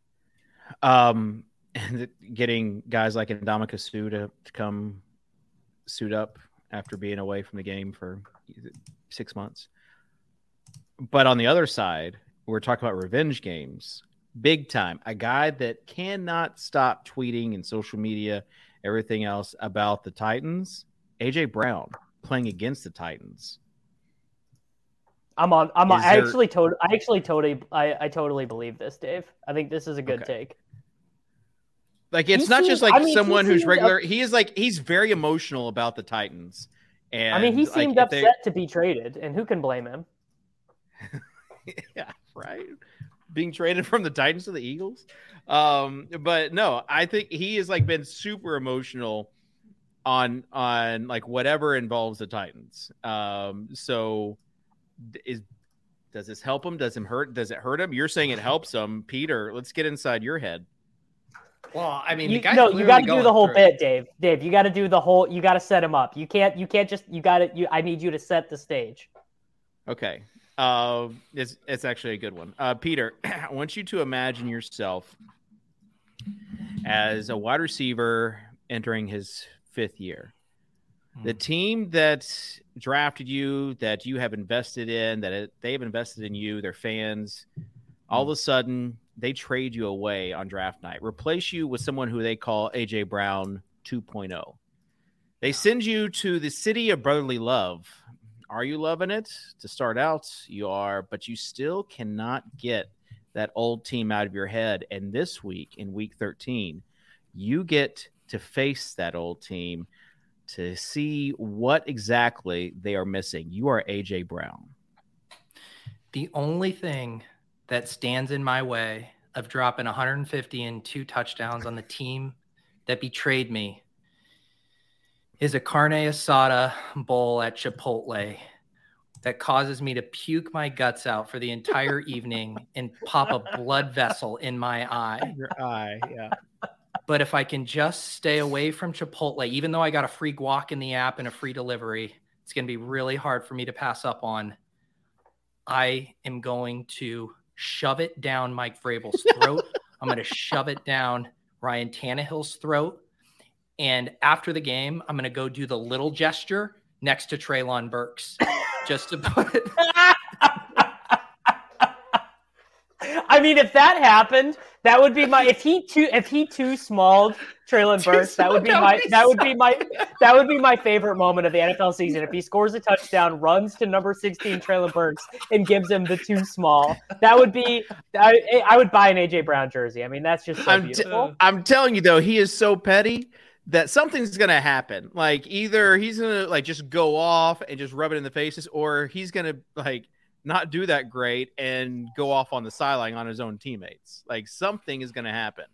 Um, and getting guys like Ndamukong Suh to, to come suit up after being away from the game for six months. But on the other side, we're talking about revenge games, big time. A guy that cannot stop tweeting and social media, everything else about the Titans, A J Brown playing against the Titans. I'm on. I'm. On, Is I there- actually totally. I actually totally. I, I totally believe this, Dave. I think this is a good Okay. take. Like it's He not seems- just like I mean, he someone who's seemed regular. up- He is like he's very emotional about the Titans. And I mean, he like, seemed if upset they- to be traded, and who can blame him? Yeah, right. Being traded from the Titans to the Eagles. Um, but no, I think he has like been super emotional on on like whatever involves the Titans. Um, so is does this help him? Does him hurt? Does it hurt him? You're saying it helps him, Peter. Let's get inside your head. Well, I mean, You, the guy's no, you clearly got to do going the whole through. bit, Dave. Dave, you got to do the whole. You got to set him up. You can't. You can't just. You got to. You. I need you to set the stage. Okay. Uh, it's it's actually a good one. Uh, Peter, I want you to imagine yourself as a wide receiver entering his fifth year. The team that drafted you, that you have invested in, that it, they've invested in you, their fans, all of a sudden they trade you away on draft night, replace you with someone who they call A J Brown two point oh. They send you to the city of brotherly love. Are you loving it? To start out, you are, but you still cannot get that old team out of your head. And this week, in week thirteen, you get to face that old team to see what exactly they are missing. You are A J Brown. The only thing that stands in my way of dropping one hundred fifty and two touchdowns on the team that betrayed me is a carne asada bowl at Chipotle that causes me to puke my guts out for the entire evening and pop a blood vessel in my eye. Your eye, yeah. But if I can just stay away from Chipotle, even though I got a free guac in the app and a free delivery, it's going to be really hard for me to pass up on. I am going to shove it down Mike Vrabel's throat. I'm going to shove it down Ryan Tannehill's throat. And after the game, I'm going to go do the little gesture next to Treylon Burks just to put I mean, if that happened, that would be my. If he too, if he too smalled Traylon Burks. That would be that my would be that would so be my that would be my favorite moment of the N F L season. If he scores a touchdown, runs to number sixteen Traylon Burks, and gives him the too small. That would be I, I would buy an A J Brown jersey. I mean, that's just so I'm, beautiful. t- I'm telling you though, he is so petty that something's gonna happen. Like either he's gonna like just go off and just rub it in the faces, or he's gonna like not do that great and go off on the sideline on his own teammates. Like something is gonna happen.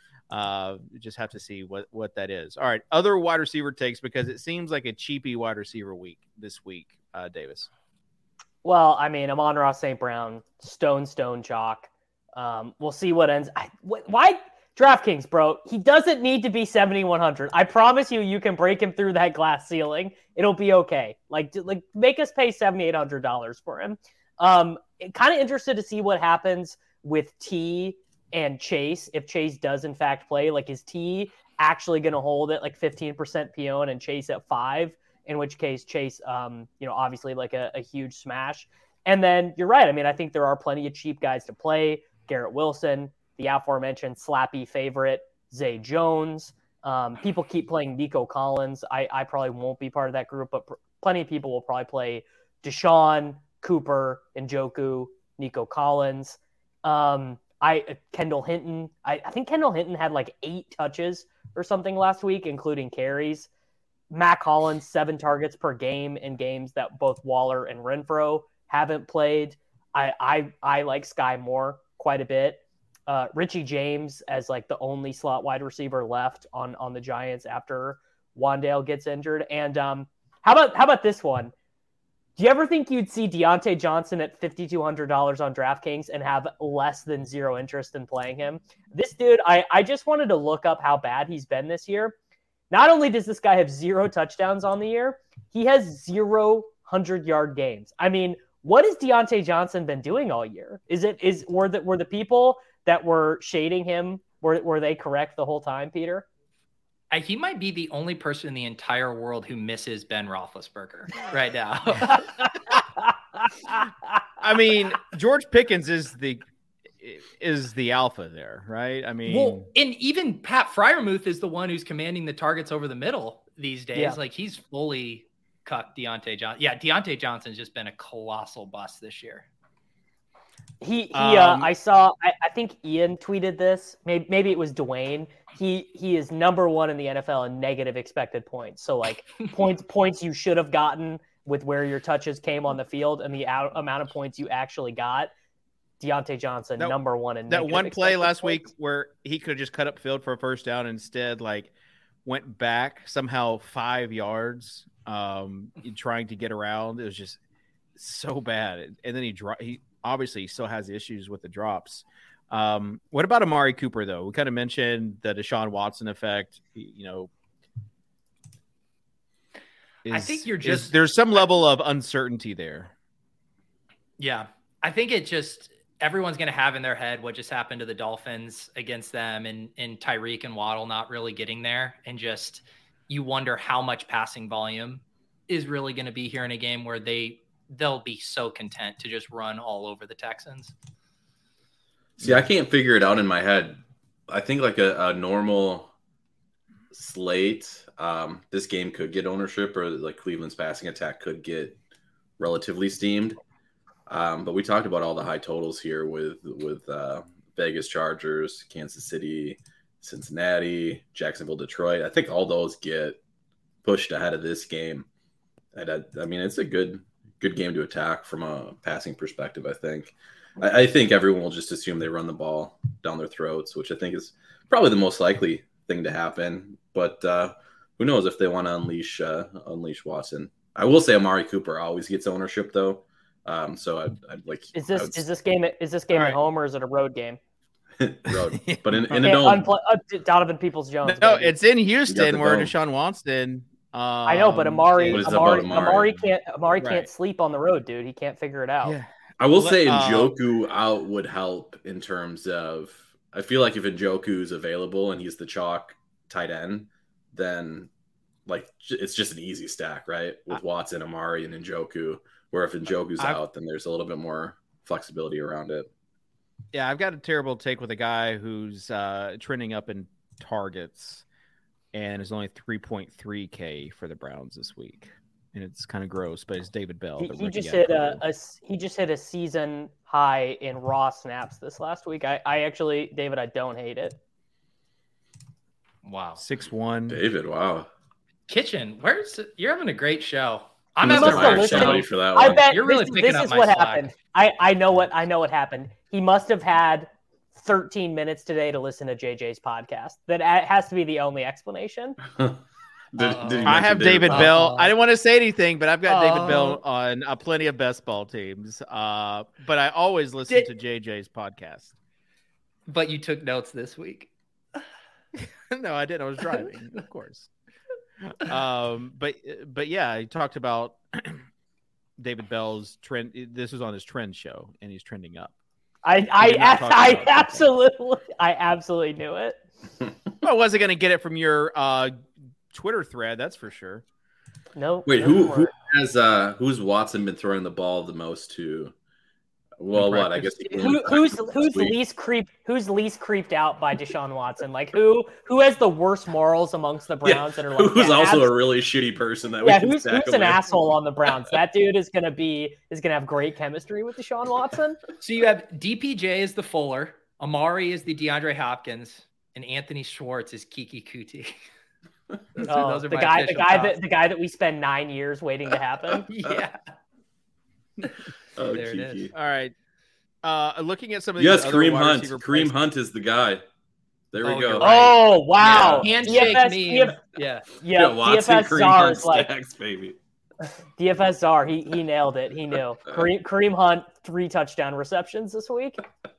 Uh, you just have to see what, what that is. All right. Other wide receiver takes, because it seems like a cheapy wide receiver week this week, uh, Davis. Well, I mean, Amon-Ra Saint Brown, stone, stone chalk. Um, we'll see what ends. I, wh- why DraftKings, bro? He doesn't need to be seventy-one hundred. I promise you, you can break him through that glass ceiling. It'll be okay. Like, like make us pay seventy-eight hundred dollars for him. Um, kind of interested to see what happens with T and Chase, if Chase does in fact play. Like, is T actually going to hold it like fifteen percent P O N and Chase at five? In which case Chase, um, you know, obviously like a, a huge smash. And then you're right. I mean, I think there are plenty of cheap guys to play. Garrett Wilson, the aforementioned slappy favorite, Zay Jones. Um, people keep playing Nico Collins. I, I probably won't be part of that group, but pr- plenty of people will probably play Deshaun, Cooper, Njoku, Nico Collins. Um, I Kendall Hinton. I, I think Kendall Hinton had like eight touches or something last week, including carries. Matt Collins, seven targets per game in games that both Waller and Renfro haven't played. I I, I like Sky Moore quite a bit. Uh, Richie James as like the only slot wide receiver left on, on the Giants after Wan'Dale gets injured. And um, how about how about this one? Do you ever think you'd see Deontay Johnson at fifty-two hundred dollars on DraftKings and have less than zero interest in playing him? This dude, I, I just wanted to look up how bad he's been this year. Not only does this guy have zero touchdowns on the year, he has zero hundred-yard games. I mean, what has Deontay Johnson been doing all year? Is it is were the were the people that were shading him, were were they correct the whole time, Peter? Uh, he might be the only person in the entire world who misses Ben Roethlisberger right now. I mean, George Pickens is the is the alpha there, right? I mean, well, and even Pat Freiermuth is the one who's commanding the targets over the middle these days. Yeah. Like he's fully cucked Deontay Johnson. Yeah, Deontay Johnson's just been a colossal bust this year. He he. Um, uh, I saw. I, I think Ian tweeted this. Maybe maybe it was Dwayne. He he is number one in the N F L in negative expected points. So like points points you should have gotten with where your touches came on the field and the out, amount of points you actually got. Deontay Johnson, that, number one in that one play last points. week where he could have just cut up field for a first down, instead like went back somehow five yards, um, trying to get around. It was just so bad. And then he dro- he obviously he still has issues with the drops. Um, what about Amari Cooper though? We kind of mentioned the Deshaun Watson effect. You know, is, I think you're just is, there's some level of uncertainty there. Yeah, I think it just everyone's going to have in their head what just happened to the Dolphins against them, and and Tyreek and Waddle not really getting there, and just you wonder how much passing volume is really going to be here in a game where they they'll be so content to just run all over the Texans. See, I can't figure it out in my head. I think like a, a normal slate, um, this game could get ownership, or like Cleveland's passing attack could get relatively steamed. Um, but we talked about all the high totals here with with uh, Vegas Chargers, Kansas City, Cincinnati, Jacksonville, Detroit. I think all those get pushed ahead of this game. And I, I mean, it's a good good game to attack from a passing perspective, I think. I, I think everyone will just assume they run the ball down their throats, which I think is probably the most likely thing to happen. But uh, who knows if they want to unleash uh, unleash Watson. I will say Amari Cooper always gets ownership, though. Um, so I'd, I'd like. Is this would... is this game is this game All at right. home, or is it a road game? road, but in, in Okay, a dome. unpl- uh, Donovan Peoples-Jones. No, baby. it's in You Houston got the where dome. Deshaun Watson. Um, I know, but Amari, What is it Amari, about Amari? Amari can't, Amari Right. can't sleep on the road, dude. He can't figure it out. Yeah. I will Let- say uh, Njoku out would help in terms of. I feel like if Njoku's available and he's the chalk tight end, then like j- it's just an easy stack, right? With Watson, Amari, and Njoku. Where if Njoku's I've- out, then there's a little bit more flexibility around it. Yeah, I've got a terrible take with a guy who's uh, trending up in targets. and is only three point three K for the Browns this week. And it's kind of gross, but it's David Bell. He, the he rookie just out of hit a, Purdue. a he just hit a season high in raw snaps this last week. I, I actually, David, I don't hate it. Wow. six one. David, wow. Kitchen, where's you're having a great show. I'm He having must a have great hired show. somebody for that I one. bet You're really this, picking this up is my what slack. happened. I, I know what I know what happened. He must have had thirteen minutes today to listen to J J's podcast. That a- has to be the only explanation. Did, Uh-oh. did he I mention have David Bell? Bell. Uh-oh. I didn't want to say anything, but I've got David Uh-oh. Bell on uh, plenty of best ball teams. Uh, but I always listen Did- to J J's podcast. But you took notes this week. No, I didn't. I was driving, of course. Um, but but yeah, he talked about David Bell's trend. This was on his trend show, and he's trending up. I I did not talk I, about that. absolutely I absolutely knew it. I wasn't going to get it from your uh, Twitter thread, that's for sure. No. Wait, no who more. who has uh who's Watson been throwing the ball the most to? Well, In what I guess practice? he can Who, only who's practice who's this week. least creep who's least creeped out by Deshaun Watson? Like who who has the worst morals amongst the Browns that are like Who's yeah, also abs- a really shitty person that yeah we can who's stack who's him an with? asshole on the Browns? That dude is gonna be is gonna have great chemistry with Deshaun Watson. So you have D P J is the Fuller, Amari is the DeAndre Hopkins, and Anthony Schwartz is Kiki Kuti. Those are- Oh, those are the my guy the official guy thoughts. that the guy that we spend nine years waiting to happen. Yeah. Oh, There it Kiki. is. All right. Uh, looking at some of these Yes, other Kareem wide Hunt. receiver Kareem plays- Hunt is the guy. There we Oh, go. you're right. Oh wow! Yeah. Handshake D F S, meme. D F, Yeah. yeah, Yeah, Watson, D F S Kareem czar Hunt is like stacks, baby. D F S czar. He he nailed it. He knew. Kareem, Kareem Hunt three touchdown receptions this week.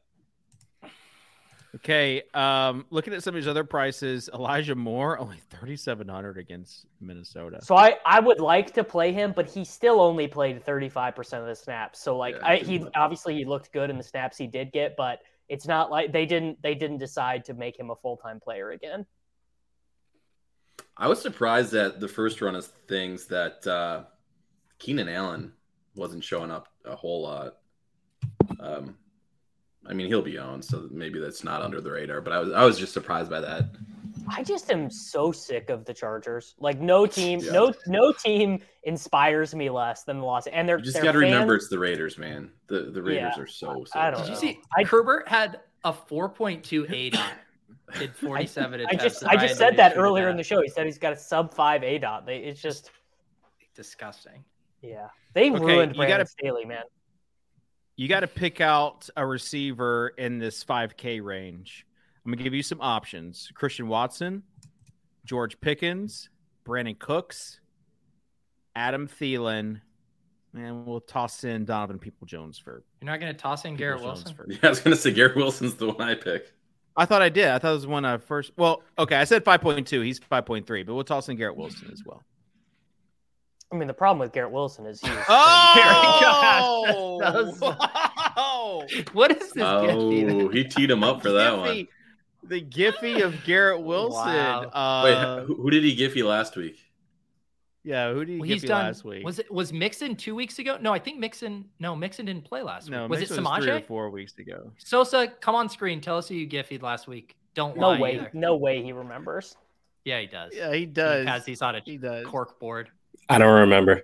Okay. Um, looking at some of these other prices, Elijah Moore only thirty-seven hundred against Minnesota. So I, I would like to play him, but he still only played thirty-five percent of the snaps. So like Yeah, I, too he much. obviously he looked good in the snaps he did get, but it's not like they didn't they didn't decide to make him a full-time player again. I was surprised at the first run of things that uh, Keenan Allen wasn't showing up a whole lot. Um, I mean, he'll be owned, so maybe that's not under the radar. But I was I was just surprised by that. I just am so sick of the Chargers. Like no team, Yeah. no no team inspires me less than the Los. And they're You just their got to fans- remember it's the Raiders, man. The the Raiders Yeah. are so. so I don't Did you know. see I- Herbert had a four point two A dot. Did forty-seven I attempts. just and I Ryan just said Nugent that threw earlier that. in the show. He said he's got a sub five A dot. They, it's just Disgusting. yeah. They Okay, ruined you Brandon gotta- Staley, man. You got to pick out a receiver in this five K range. I'm going to give you some options. Christian Watson, George Pickens, Brandon Cooks, Adam Thielen, and we'll toss in Donovan Peoples-Jones for You're not going to toss in Garrett Peoples-Jones Wilson? for- Yeah, I was gonna say Garrett Wilson's the one I pick. I thought I did. I thought it was one I first. Well, okay, I said five point two. He's five point three, but we'll toss in Garrett Wilson as well. I mean, the problem with Garrett Wilson is he's Oh, That was- wow. What is this? Oh, Giphy? he teed him up for that one. Giphy. The Giphy of Garrett Wilson. Wow. Uh, Wait, who, who did he Giphy last week? yeah, who did he Well, Giphy he's done. last week? Was it was Mixon two weeks ago? No, I think Mixon. No, Mixon didn't play last no, week. Was Mixon it was three or Samaje? four weeks ago. Sosa, come on screen. Tell us who you Giphied last week. Don't no lie way, either. no way he remembers. Yeah, he does. Yeah, he does. Because he's on a He does. cork board. I don't remember.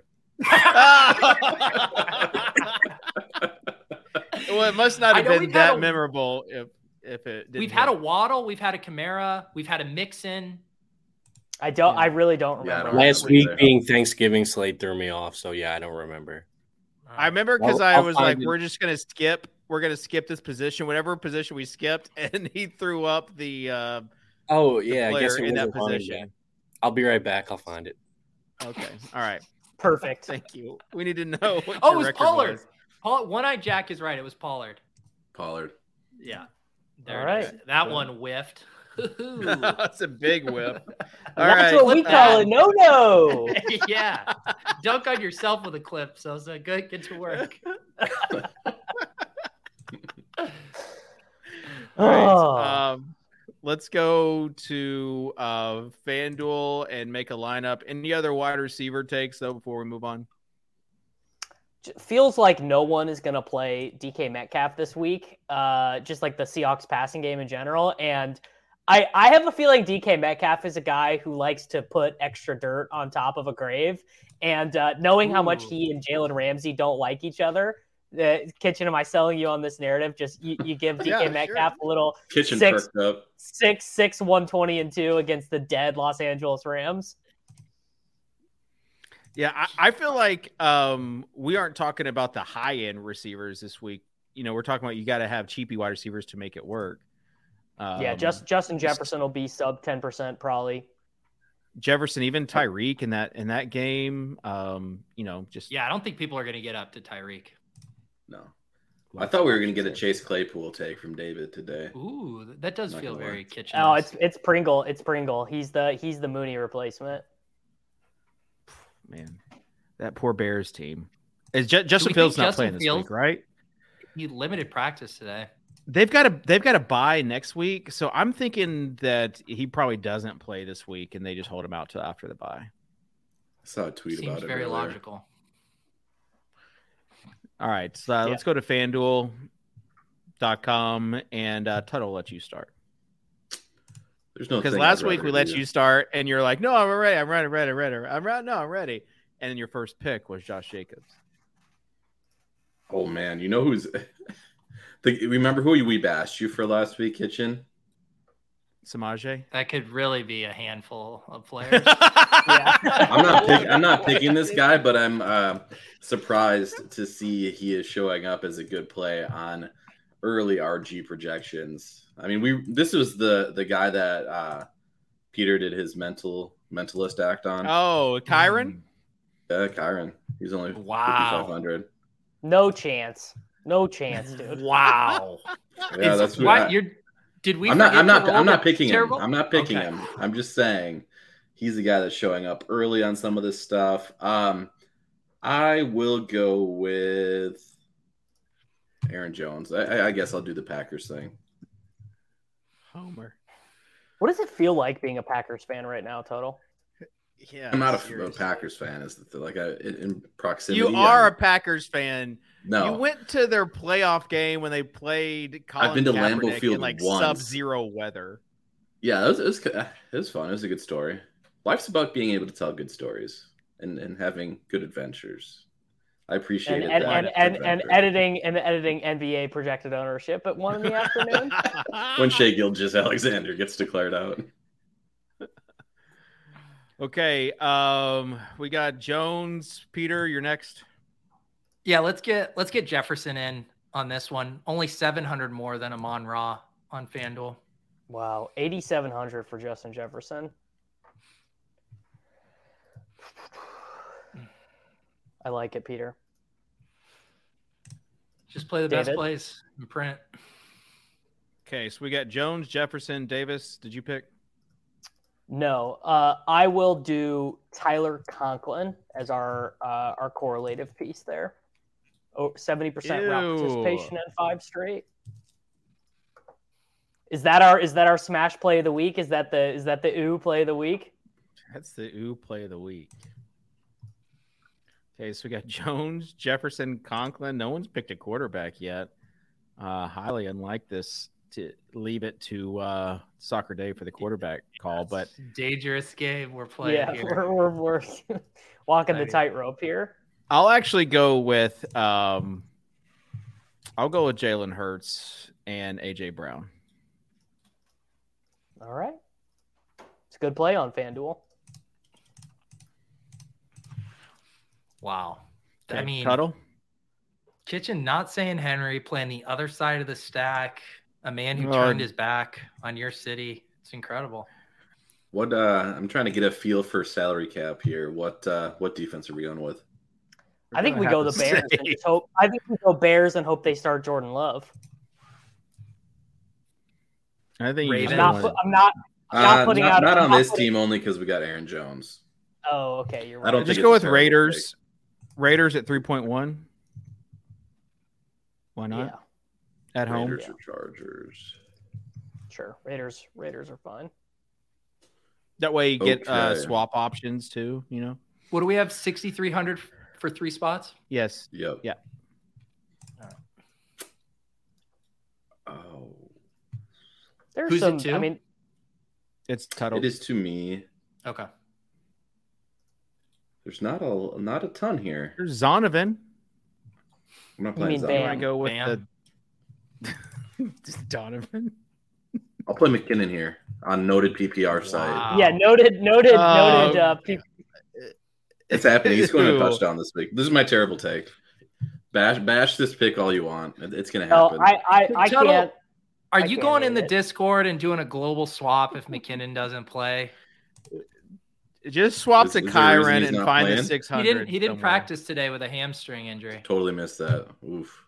Well, it must not I have know been we've had that a- memorable if if it. Didn't We've had a hit. Waddle. We've had a Kamara. We've had a Mixon. I don't. Yeah. I really don't Yeah, I remember. don't Last remember week either. being Thanksgiving slate threw me off, so yeah, I don't remember. I remember because I'll- I I'll was find like, it. we're just gonna skip. We're gonna skip this position, whatever position we skipped, and he threw up the. Uh, Oh yeah, I player guess it in was that a running position. back. I'll be right back. I'll find it. okay, all right. Perfect. Thank you. We need to know. What Oh, your it was record Pollard. was. Paul, One-Eyed Jack is right. It was Pollard. Pollard. Yeah. There All it right. is. That one whiffed. That's a big whip. All That's right. what we Clip call that. a no no. yeah. Dunk on yourself with a clip. So, so good. Get to work. All right. Oh. Um, let's go to uh, FanDuel and make a lineup. Any other wide receiver takes though before we move on? Feels like no one is going to play D K Metcalf this week, uh, just like the Seahawks passing game in general. And I, I have a feeling D K Metcalf is a guy who likes to put extra dirt on top of a grave. And uh, knowing Ooh. how much he and Jalen Ramsey don't like each other, uh, Kitchen, am I selling you on this narrative? Just you, you give D K yeah, Metcalf sure. a little Kitchen six, perked up. six, six, one twenty and two against the dead Los Angeles Rams. Yeah, I, I feel like um, we aren't talking about the high end receivers this week. You know, we're talking about you got to have cheapy wide receivers to make it work. Um, yeah, just Justin Jefferson will be sub ten percent probably. Jefferson, even Tyreek in that in that game, um, you know, just yeah, I don't think people are going to get up to Tyreek. No, I thought we were going to get a Chase Claypool take from David today. Ooh, that does feel very lie. Kitchen. Oh, it's it's Pringle, it's Pringle. He's the he's the Mooney replacement. Man, that poor Bears team. Is J- Justin Fields not Justin playing this Fields, week, right? He limited practice today. They've got a they've got a bye next week, so I'm thinking that he probably doesn't play this week, and they just hold him out till after the bye. I saw a tweet Seems about it. Very earlier. logical. All right, so uh, yeah. let's go to FanDuel dot com and uh, Tuttle will let you start. There's no because last week we let you start, and you're like, "No, I'm ready. I'm ready. Ready. Ready. I'm ready. No, I'm ready." And then your first pick was Josh Jacobs. Oh man, you know who's. The, remember who we bashed you for last week, Kitchen? Samaje? That could really be a handful of players. yeah. I'm not pick, I'm not picking this guy, but I'm uh, surprised to see he is showing up as a good play on early R G projections. I mean, we this was the the guy that uh, Peter did his mental mentalist act on. Oh, Kyron? Yeah, Kyron. He's only wow. fifty-five hundred. No chance. No chance, dude. Wow. Yeah, that's why I, you're. Did we? I'm not. I'm not. I'm not picking terrible? him. I'm not picking okay. him. I'm just saying he's the guy that's showing up early on some of this stuff. Um, I will go with Aaron Jones. I, I guess I'll do the Packers thing. Homer. What does it feel like being a Packers fan right now, Total? Yeah, I'm not a, a Packers fan. Is the like a, in proximity? You are I'm, a Packers fan. No, you went to their playoff game when they played. Colin I've been to Kaepernick Lambeau Field in like once. Sub-zero weather. Yeah, it was, it was it was fun. It was a good story. Life's about being able to tell good stories and, and having good adventures. I appreciate and, it. And, and, and, and editing and editing N B A projected ownership at one in the afternoon. When Shea Gilgeous-Alexander gets declared out. Okay, um, we got Jones. Peter, you're next. Yeah, let's get let's get Jefferson in on this one. Only seven hundred more than Amon Ra on FanDuel. Wow, eighty-seven hundred for Justin Jefferson. I like it, Peter. Just play the David? best plays and print. Okay, so we got Jones, Jefferson, Davis. Did you pick? No, uh, I will do Tyler Conklin as our uh, our correlative piece there. Oh, seventy percent route participation and five straight. Is that our is that our smash play of the week? Is that the is that the ooh play of the week? That's the ooh play of the week. Okay, so we got Jones, Jefferson, Conklin. No one's picked a quarterback yet. Uh, highly unlike this to leave it to uh, Soccer Day for the quarterback call, but dangerous game we're playing yeah, here. We're, we're, we're walking the tightrope here. I'll actually go with um, I'll go with Jalen Hurts and A J Brown. All right, it's a good play on FanDuel. Wow, Okay, I mean, Tuttle. Kitchen not saying Henry, playing the other side of the stack. A man who Uh, turned his back on your city. It's incredible. What uh, I'm trying to get a feel for salary cap here. What uh, what defense are we going with? I think we gonna go have the to Bears say- and just hope. I think we go Bears and hope they start Jordan Love. I think you Ravens. just I'm not. wanna- put- I'm not. I'm not Uh, putting not, out. not I'm on not this putting- team only because we got Aaron Jones. Oh, okay. You're right. I don't just think go it's with a terrible Raiders. Raiders at three point one. Why not? Yeah, At home. Raiders or Chargers. sure. Raiders. Raiders are fine. That way you get uh, Okay. swap options too, you know? What do we have? sixty-three hundred for three spots? Yes. Yep. Yeah. Oh. There's Who's it some. to? I mean, It's Tuttle. It is to me. Okay. There's not a not a ton here. There's Zonovan. I'm not You playing mean Zonovan. Bam? I go with Bam. the Donovan. I'll play McKinnon here on noted P P R site. Wow. Yeah, noted, noted, Oh. noted. Uh, P- It's happening. He's going to Ew. touchdown this week. This is my terrible take. Bash bash this pick all you want. It- It's going to no, happen. I, I, I Tuttle, can't. Are I you can't going in hate the it. Discord and doing a global swap if McKinnon doesn't play? Just swap Is- to is there a reason Kyron he's and not find the playing? six He hundred. didn't. He didn't somewhere. practice today with a hamstring injury. Totally missed that. Oof.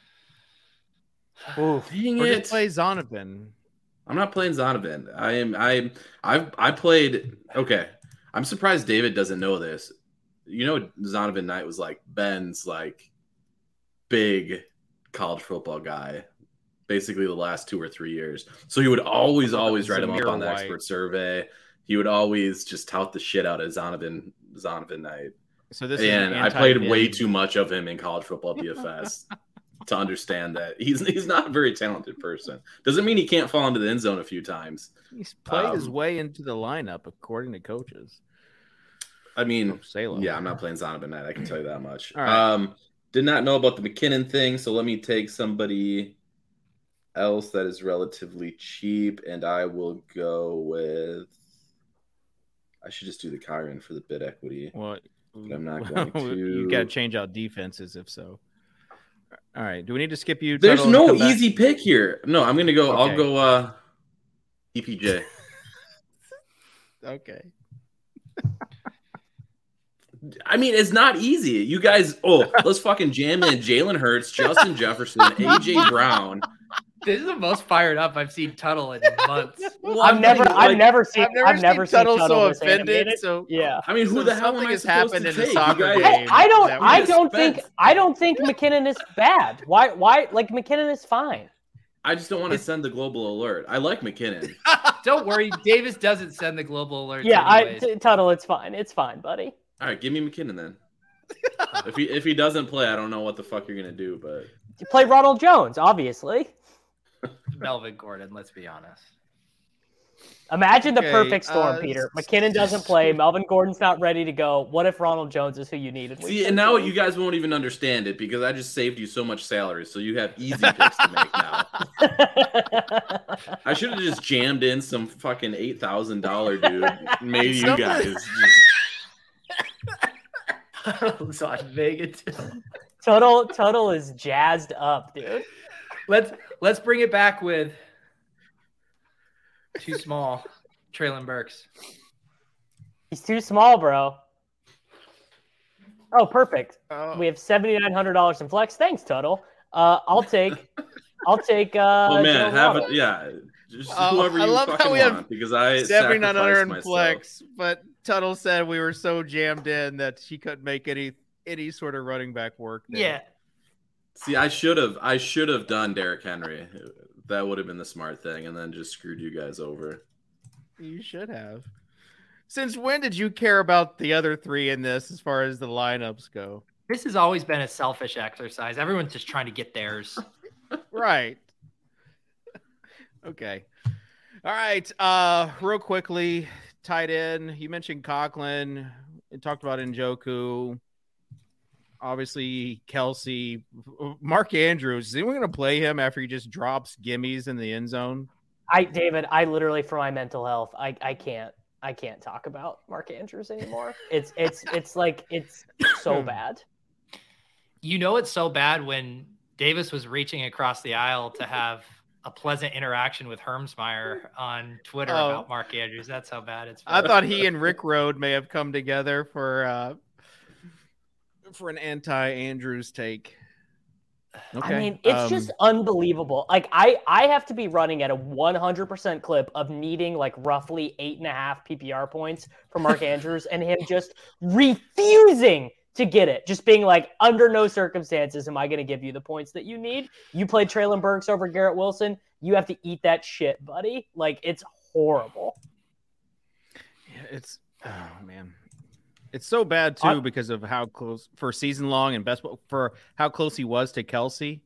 Oof. Dang Or it. just play Zonovan. I'm not playing Zonovan. I am. I. I've. I played. Okay. I'm surprised David doesn't know this. You know, Zonovan Knight was like Ben's like big college football guy, basically the last two or three years. So he would always, always write him up Zamir on the White. expert survey. He would always just tout the shit out of Zonovan. Zonovan Knight. So this And is I played way anti-Ben. too much of him in college football D F S to understand that he's he's not a very talented person. Doesn't mean he can't fall into the end zone a few times. He's played his Um, way into the lineup according to coaches. I mean, Oh, Salem. yeah, I'm not playing Zonovan Knight. I can tell you that much. All right. Um, did not know about the McKinnon thing, so let me take somebody else that is relatively cheap, and I will go with. I should just do the Kyron for the bid equity. Well, But I'm not going to. You got to change out defenses if so. All right. Do we need to skip you? There's Tuttle, and no come back? easy pick here. No, I'm gonna go. Okay. I'll go. Uh, E P J. Okay. I mean, it's not easy. You guys, oh, let's fucking jam in Jalen Hurts, Justin Jefferson, A J Brown. This is the most fired up I've seen Tuttle in months. Well, I've I'm never, thinking, I've like, never seen, I've never I've never seen seen Tuttle Tuttle so this offended. animated. So Yeah. I mean, who So the hell am something I has supposed happened to in a take? You soccer guys- game. I don't, that I we don't spent- think, I don't think McKinnon is bad. Why, why? Like McKinnon is fine. I just don't want to send the global alert. I like McKinnon. Don't worry, Davis doesn't send the global alerts. Yeah, I, anyways. t- Tuttle, it's fine. It's fine, buddy. All right, give me McKinnon then. if he if he doesn't play, I don't know what the fuck you're gonna do, but You play Ronald Jones, obviously. Melvin Gordon. Let's be honest. Imagine the Okay, perfect storm, uh, Peter. McKinnon doesn't play. Melvin Gordon's not ready to go. What if Ronald Jones is who you need? see, and now you guys won't even understand it because I just saved you so much salary, so you have easy picks to make now. I should have just jammed in some fucking eight thousand dollar dude. Maybe you Somebody- guys. Just... Tuttle's on Vega too. Total, Total is jazzed up, dude. Let's let's bring it back with too small. Traylon Burks. He's too small, bro. Oh, perfect. Oh. We have seventy nine hundred dollars in flex. Thanks, Tuttle. Uh, I'll take, I'll take. Uh, Oh man, Joe have Waddle. it. Yeah, just Oh, whoever you I love how fucking we have want because I seventy-nine hundred sacrificed in myself. flex, but Tuttle said we were so jammed in that she couldn't make any any sort of running back work. there. Yeah. See, I should have. I should have done Derrick Henry. That would have been the smart thing, and then just screwed you guys over. You should have. Since when did you care about the other three in this as far as the lineups go? This has always been a selfish exercise. Everyone's just trying to get theirs. Right. Okay. All right. Uh, real quickly, tight end. You mentioned Conklin. You talked about Njoku. Obviously, Kelsey. Mark Andrews. Is anyone going to play him after he just drops gimmies in the end zone? I, David, I literally, for my mental health, I, I can't, I can't talk about Mark Andrews anymore. It's, it's, it's like it's so bad. You know it's so bad when Davis was reaching across the aisle to have a pleasant interaction with Hermsmeyer on Twitter Oh. about Mark Andrews. That's how bad it's been. I thought he and Rick Road may have come together for uh, for an anti-Andrews take. Okay. I mean, it's um, just unbelievable. Like I, I have to be running at a one hundred percent clip of needing like roughly eight and a half P P R points for Mark Andrews and him just refusing to get it. Just being like, under no circumstances am I going to give you the points that you need. You played Traylon Burks over Garrett Wilson. You have to eat that shit, buddy. Like, it's horrible. It's oh man, it's so bad too I- because of how close for season long and best for how close he was to Kelsey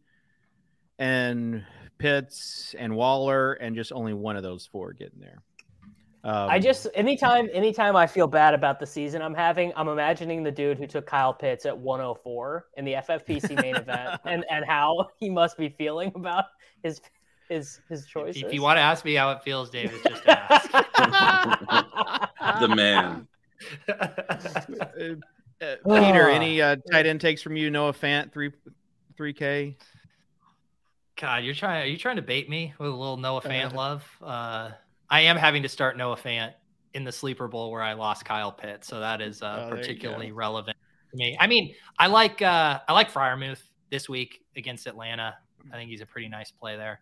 and Pitts and Waller, and just only one of those four getting there. Um, I just anytime anytime I feel bad about the season I'm having, I'm imagining the dude who took Kyle Pitts at one oh four in the F F P C main event, and and how he must be feeling about his his his choices. If you want to ask me how it feels, Davis, just ask. The man. uh, uh, Peter, any uh, tight end takes from you? Noah Fant, three three K. God, you're trying. Are you trying to bait me with a little Noah Fant love? Uh, I am having to start Noah Fant in the sleeper bowl where I lost Kyle Pitts, so that is uh, oh, particularly relevant to me. I mean, I like uh, I like Freiermuth this week against Atlanta. I think he's a pretty nice play there.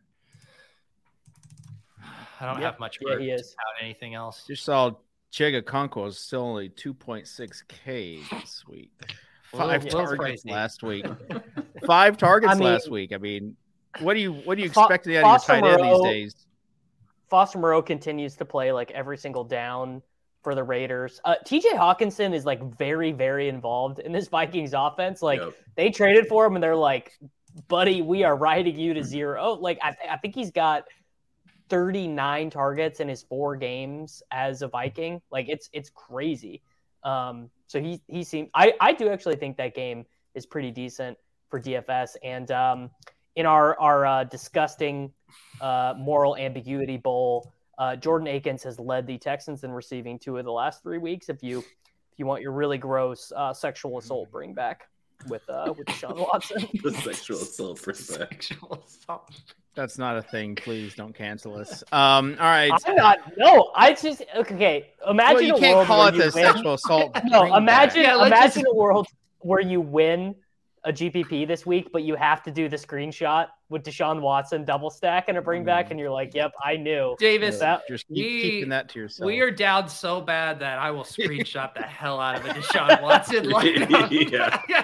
I don't Yep. have much Yeah, words he is. about anything else. Just saw Chega Conco is still only two point six K this week. Five Little- little targets pricey. last week. Five targets I mean- last week. I mean, what do you what do you Fo- expect out of your Foster tight end these Moreau- days? Foster Moreau continues to play like every single down for the Raiders. Uh, T J Hawkinson is like very, very involved in this Vikings offense. Like Yep. they traded for him and they're like, buddy, we are riding you to zero. Like I, th- I think he's got thirty-nine targets in his four games as a Viking. Like it's it's crazy. Um, so he he seemed I, I do actually think that game is pretty decent for D F S. And um, in our our uh, disgusting uh, moral ambiguity bowl, uh, Jordan Akins has led the Texans in receiving two of the last three weeks. If you if you want your really gross uh, sexual assault bring back with uh, with Deshaun Watson. The sexual assault for that. Sexual assault. That's not a thing. Please don't cancel us. Um, all right. I'm not. No, I just okay. Imagine Well, you a can't world call where it you the win. sexual assault. No, bring imagine Yeah, let's imagine just- a world where you win a G P P this week, but you have to do the screenshot with Deshaun Watson double stack and a bring back, and you're like, "Yep, I knew." Davis, That- Just keep we- keeping that to yourself. we are down so bad that I will screenshot the hell out of a Deshaun Watson lineup. Yeah.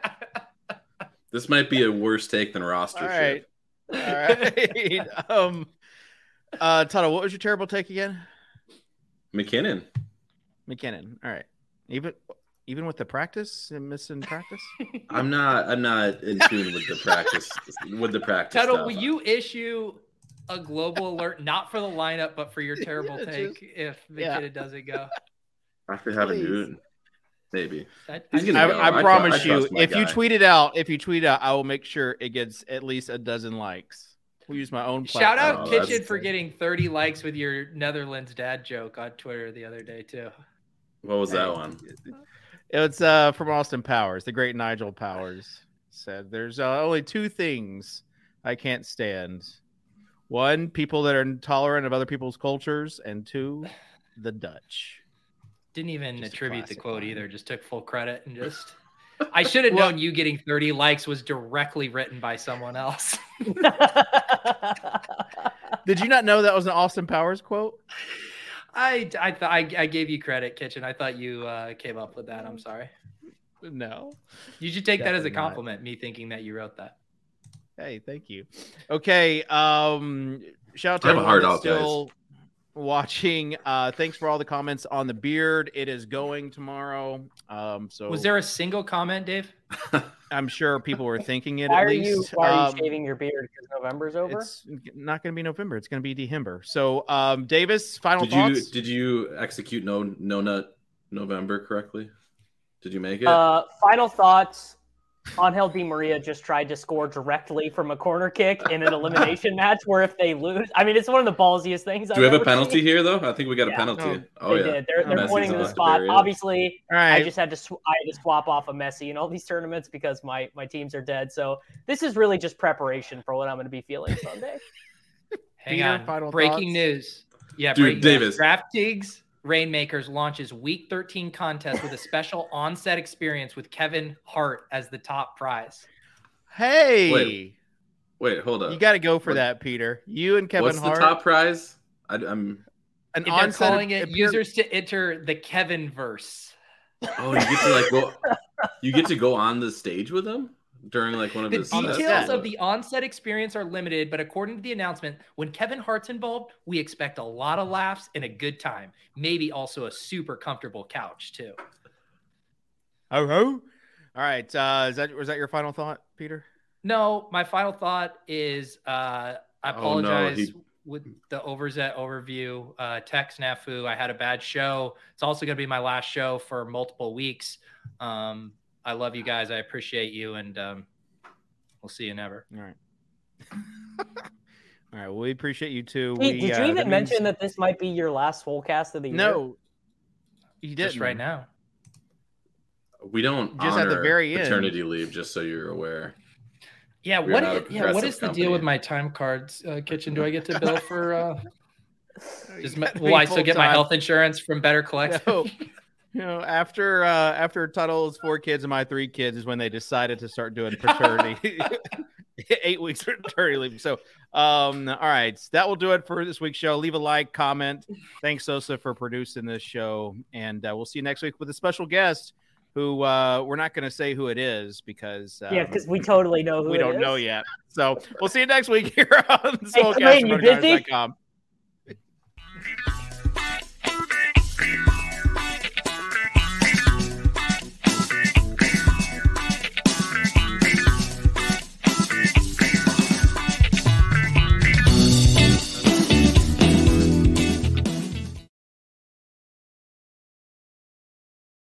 This might be a worse take than roster All right. shit. All right. um, uh, Tuttle, what was your terrible take again? McKinnon. McKinnon. All right. Even even with the practice and missing practice. I'm not. I'm not in tune with the practice. With the practice. Tuttle, stuff. will you issue a global alert, not for the lineup, but for your terrible Yeah, take just- if yeah. McKinnon doesn't go? After having Please. Newton, maybe. I, He's I- gonna I, go. I I tr- promise I you, trust my if you guy. tweet it out, if you tweet out, I will make sure it gets at least a dozen likes. We'll use my own Shout platform. out Oh, Kitchen that's- for getting thirty likes with your Netherlands dad joke on Twitter the other day too. What was that Hey. one? It's uh, from Austin Powers, the great Nigel Powers said, "There's uh, only two things I can't stand: one, people that are intolerant of other people's cultures, and two, the Dutch." Didn't even Just a attribute the classic quote line. either. Just took full credit and just. I should have Well- known you getting thirty likes was directly written by someone else. Did you not know that was an Austin Powers quote? I I thought I, I gave you credit, Kitchen. I thought you uh, came up with that. I'm sorry. No. You should take that as a Definitely not. compliment. Me thinking that you wrote that. Hey, thank you. Okay. Um, shout out to I have a everyone heart that's out, guys. still watching. Uh, thanks for all the comments on the beard. It is going tomorrow. Um, so Was there a single comment, Dave? I'm sure people were thinking it why at are you least. Why are you Um, shaving your beard because November's over? It's not going to be November. It's going to be December. So, um, Davis, final Did you thoughts? did you execute no no nut November correctly? Did you make it? Uh, final thoughts. Angel Di Maria just tried to score directly from a corner kick in an elimination match where if they lose, I mean, it's one of the ballsiest things. Do I've we have a ever penalty seen. here though? I think we got a Yeah. penalty. No, oh They yeah. did. They're, they're Messi's pointing to the on. spot. There he is. Obviously, all right. I just had to sw- I had to swap off a Messi in all these tournaments because my my teams are dead. So this is really just preparation for what I'm going to be feeling Sunday. Hang Peter, on. final Breaking thoughts? news. Yeah, Dude, breaking Davis. news. DraftKings Rainmakers launches Week thirteen contest with a special on-set experience with Kevin Hart as the top prize. Hey, Wait, Wait, hold up. you got to go for What- that, Peter. You and Kevin What's Hart. the top prize? I, I'm. An They're onset calling it appear- users to enter the Kevin verse. Oh, you get to like go. You get to go on the stage with him during like one of The his details sets? of the on-set experience are limited, but according to the announcement, when Kevin Hart's involved, we expect a lot of laughs and a good time. Maybe also a super comfortable couch too. Oh, ho. All right. Uh, is that was that your final thought, Peter? No, my final thought is uh, I Oh no, apologize. he with the Overzet overview. Uh, tech snafu. I had a bad show. It's also going to be my last show for multiple weeks. Um, I love you guys. I appreciate you, and um, we'll see you never. All right. All right. Well, we appreciate you too. Hey, we, did you uh, even that mention means... that this might be your last Swolecast of the year? No, you didn't. Just right now. We don't just honor at the very end. paternity leave, just so you're aware. Yeah, We're what? not Is, a yeah, what progressive is the company. deal with my time cards, uh, Kitchen? Do I get to bill for? Uh, just my, Be will I still get my full-time. health insurance from Better Collective? No. You know, after uh, after Tuttle's four kids and my three kids is when they decided to start doing paternity, eight weeks paternity leave. So, um, all right, that will do it for this week's show. Leave a like, comment. Thanks, Sosa, for producing this show, and uh, we'll see you next week with a special guest. Who uh, we're not going to say who it is because um, Yeah, because we totally know who we it don't is. know yet. So we'll see you next week here on Hey, Swolecast Clayton, you and Road Guys busy? dot com.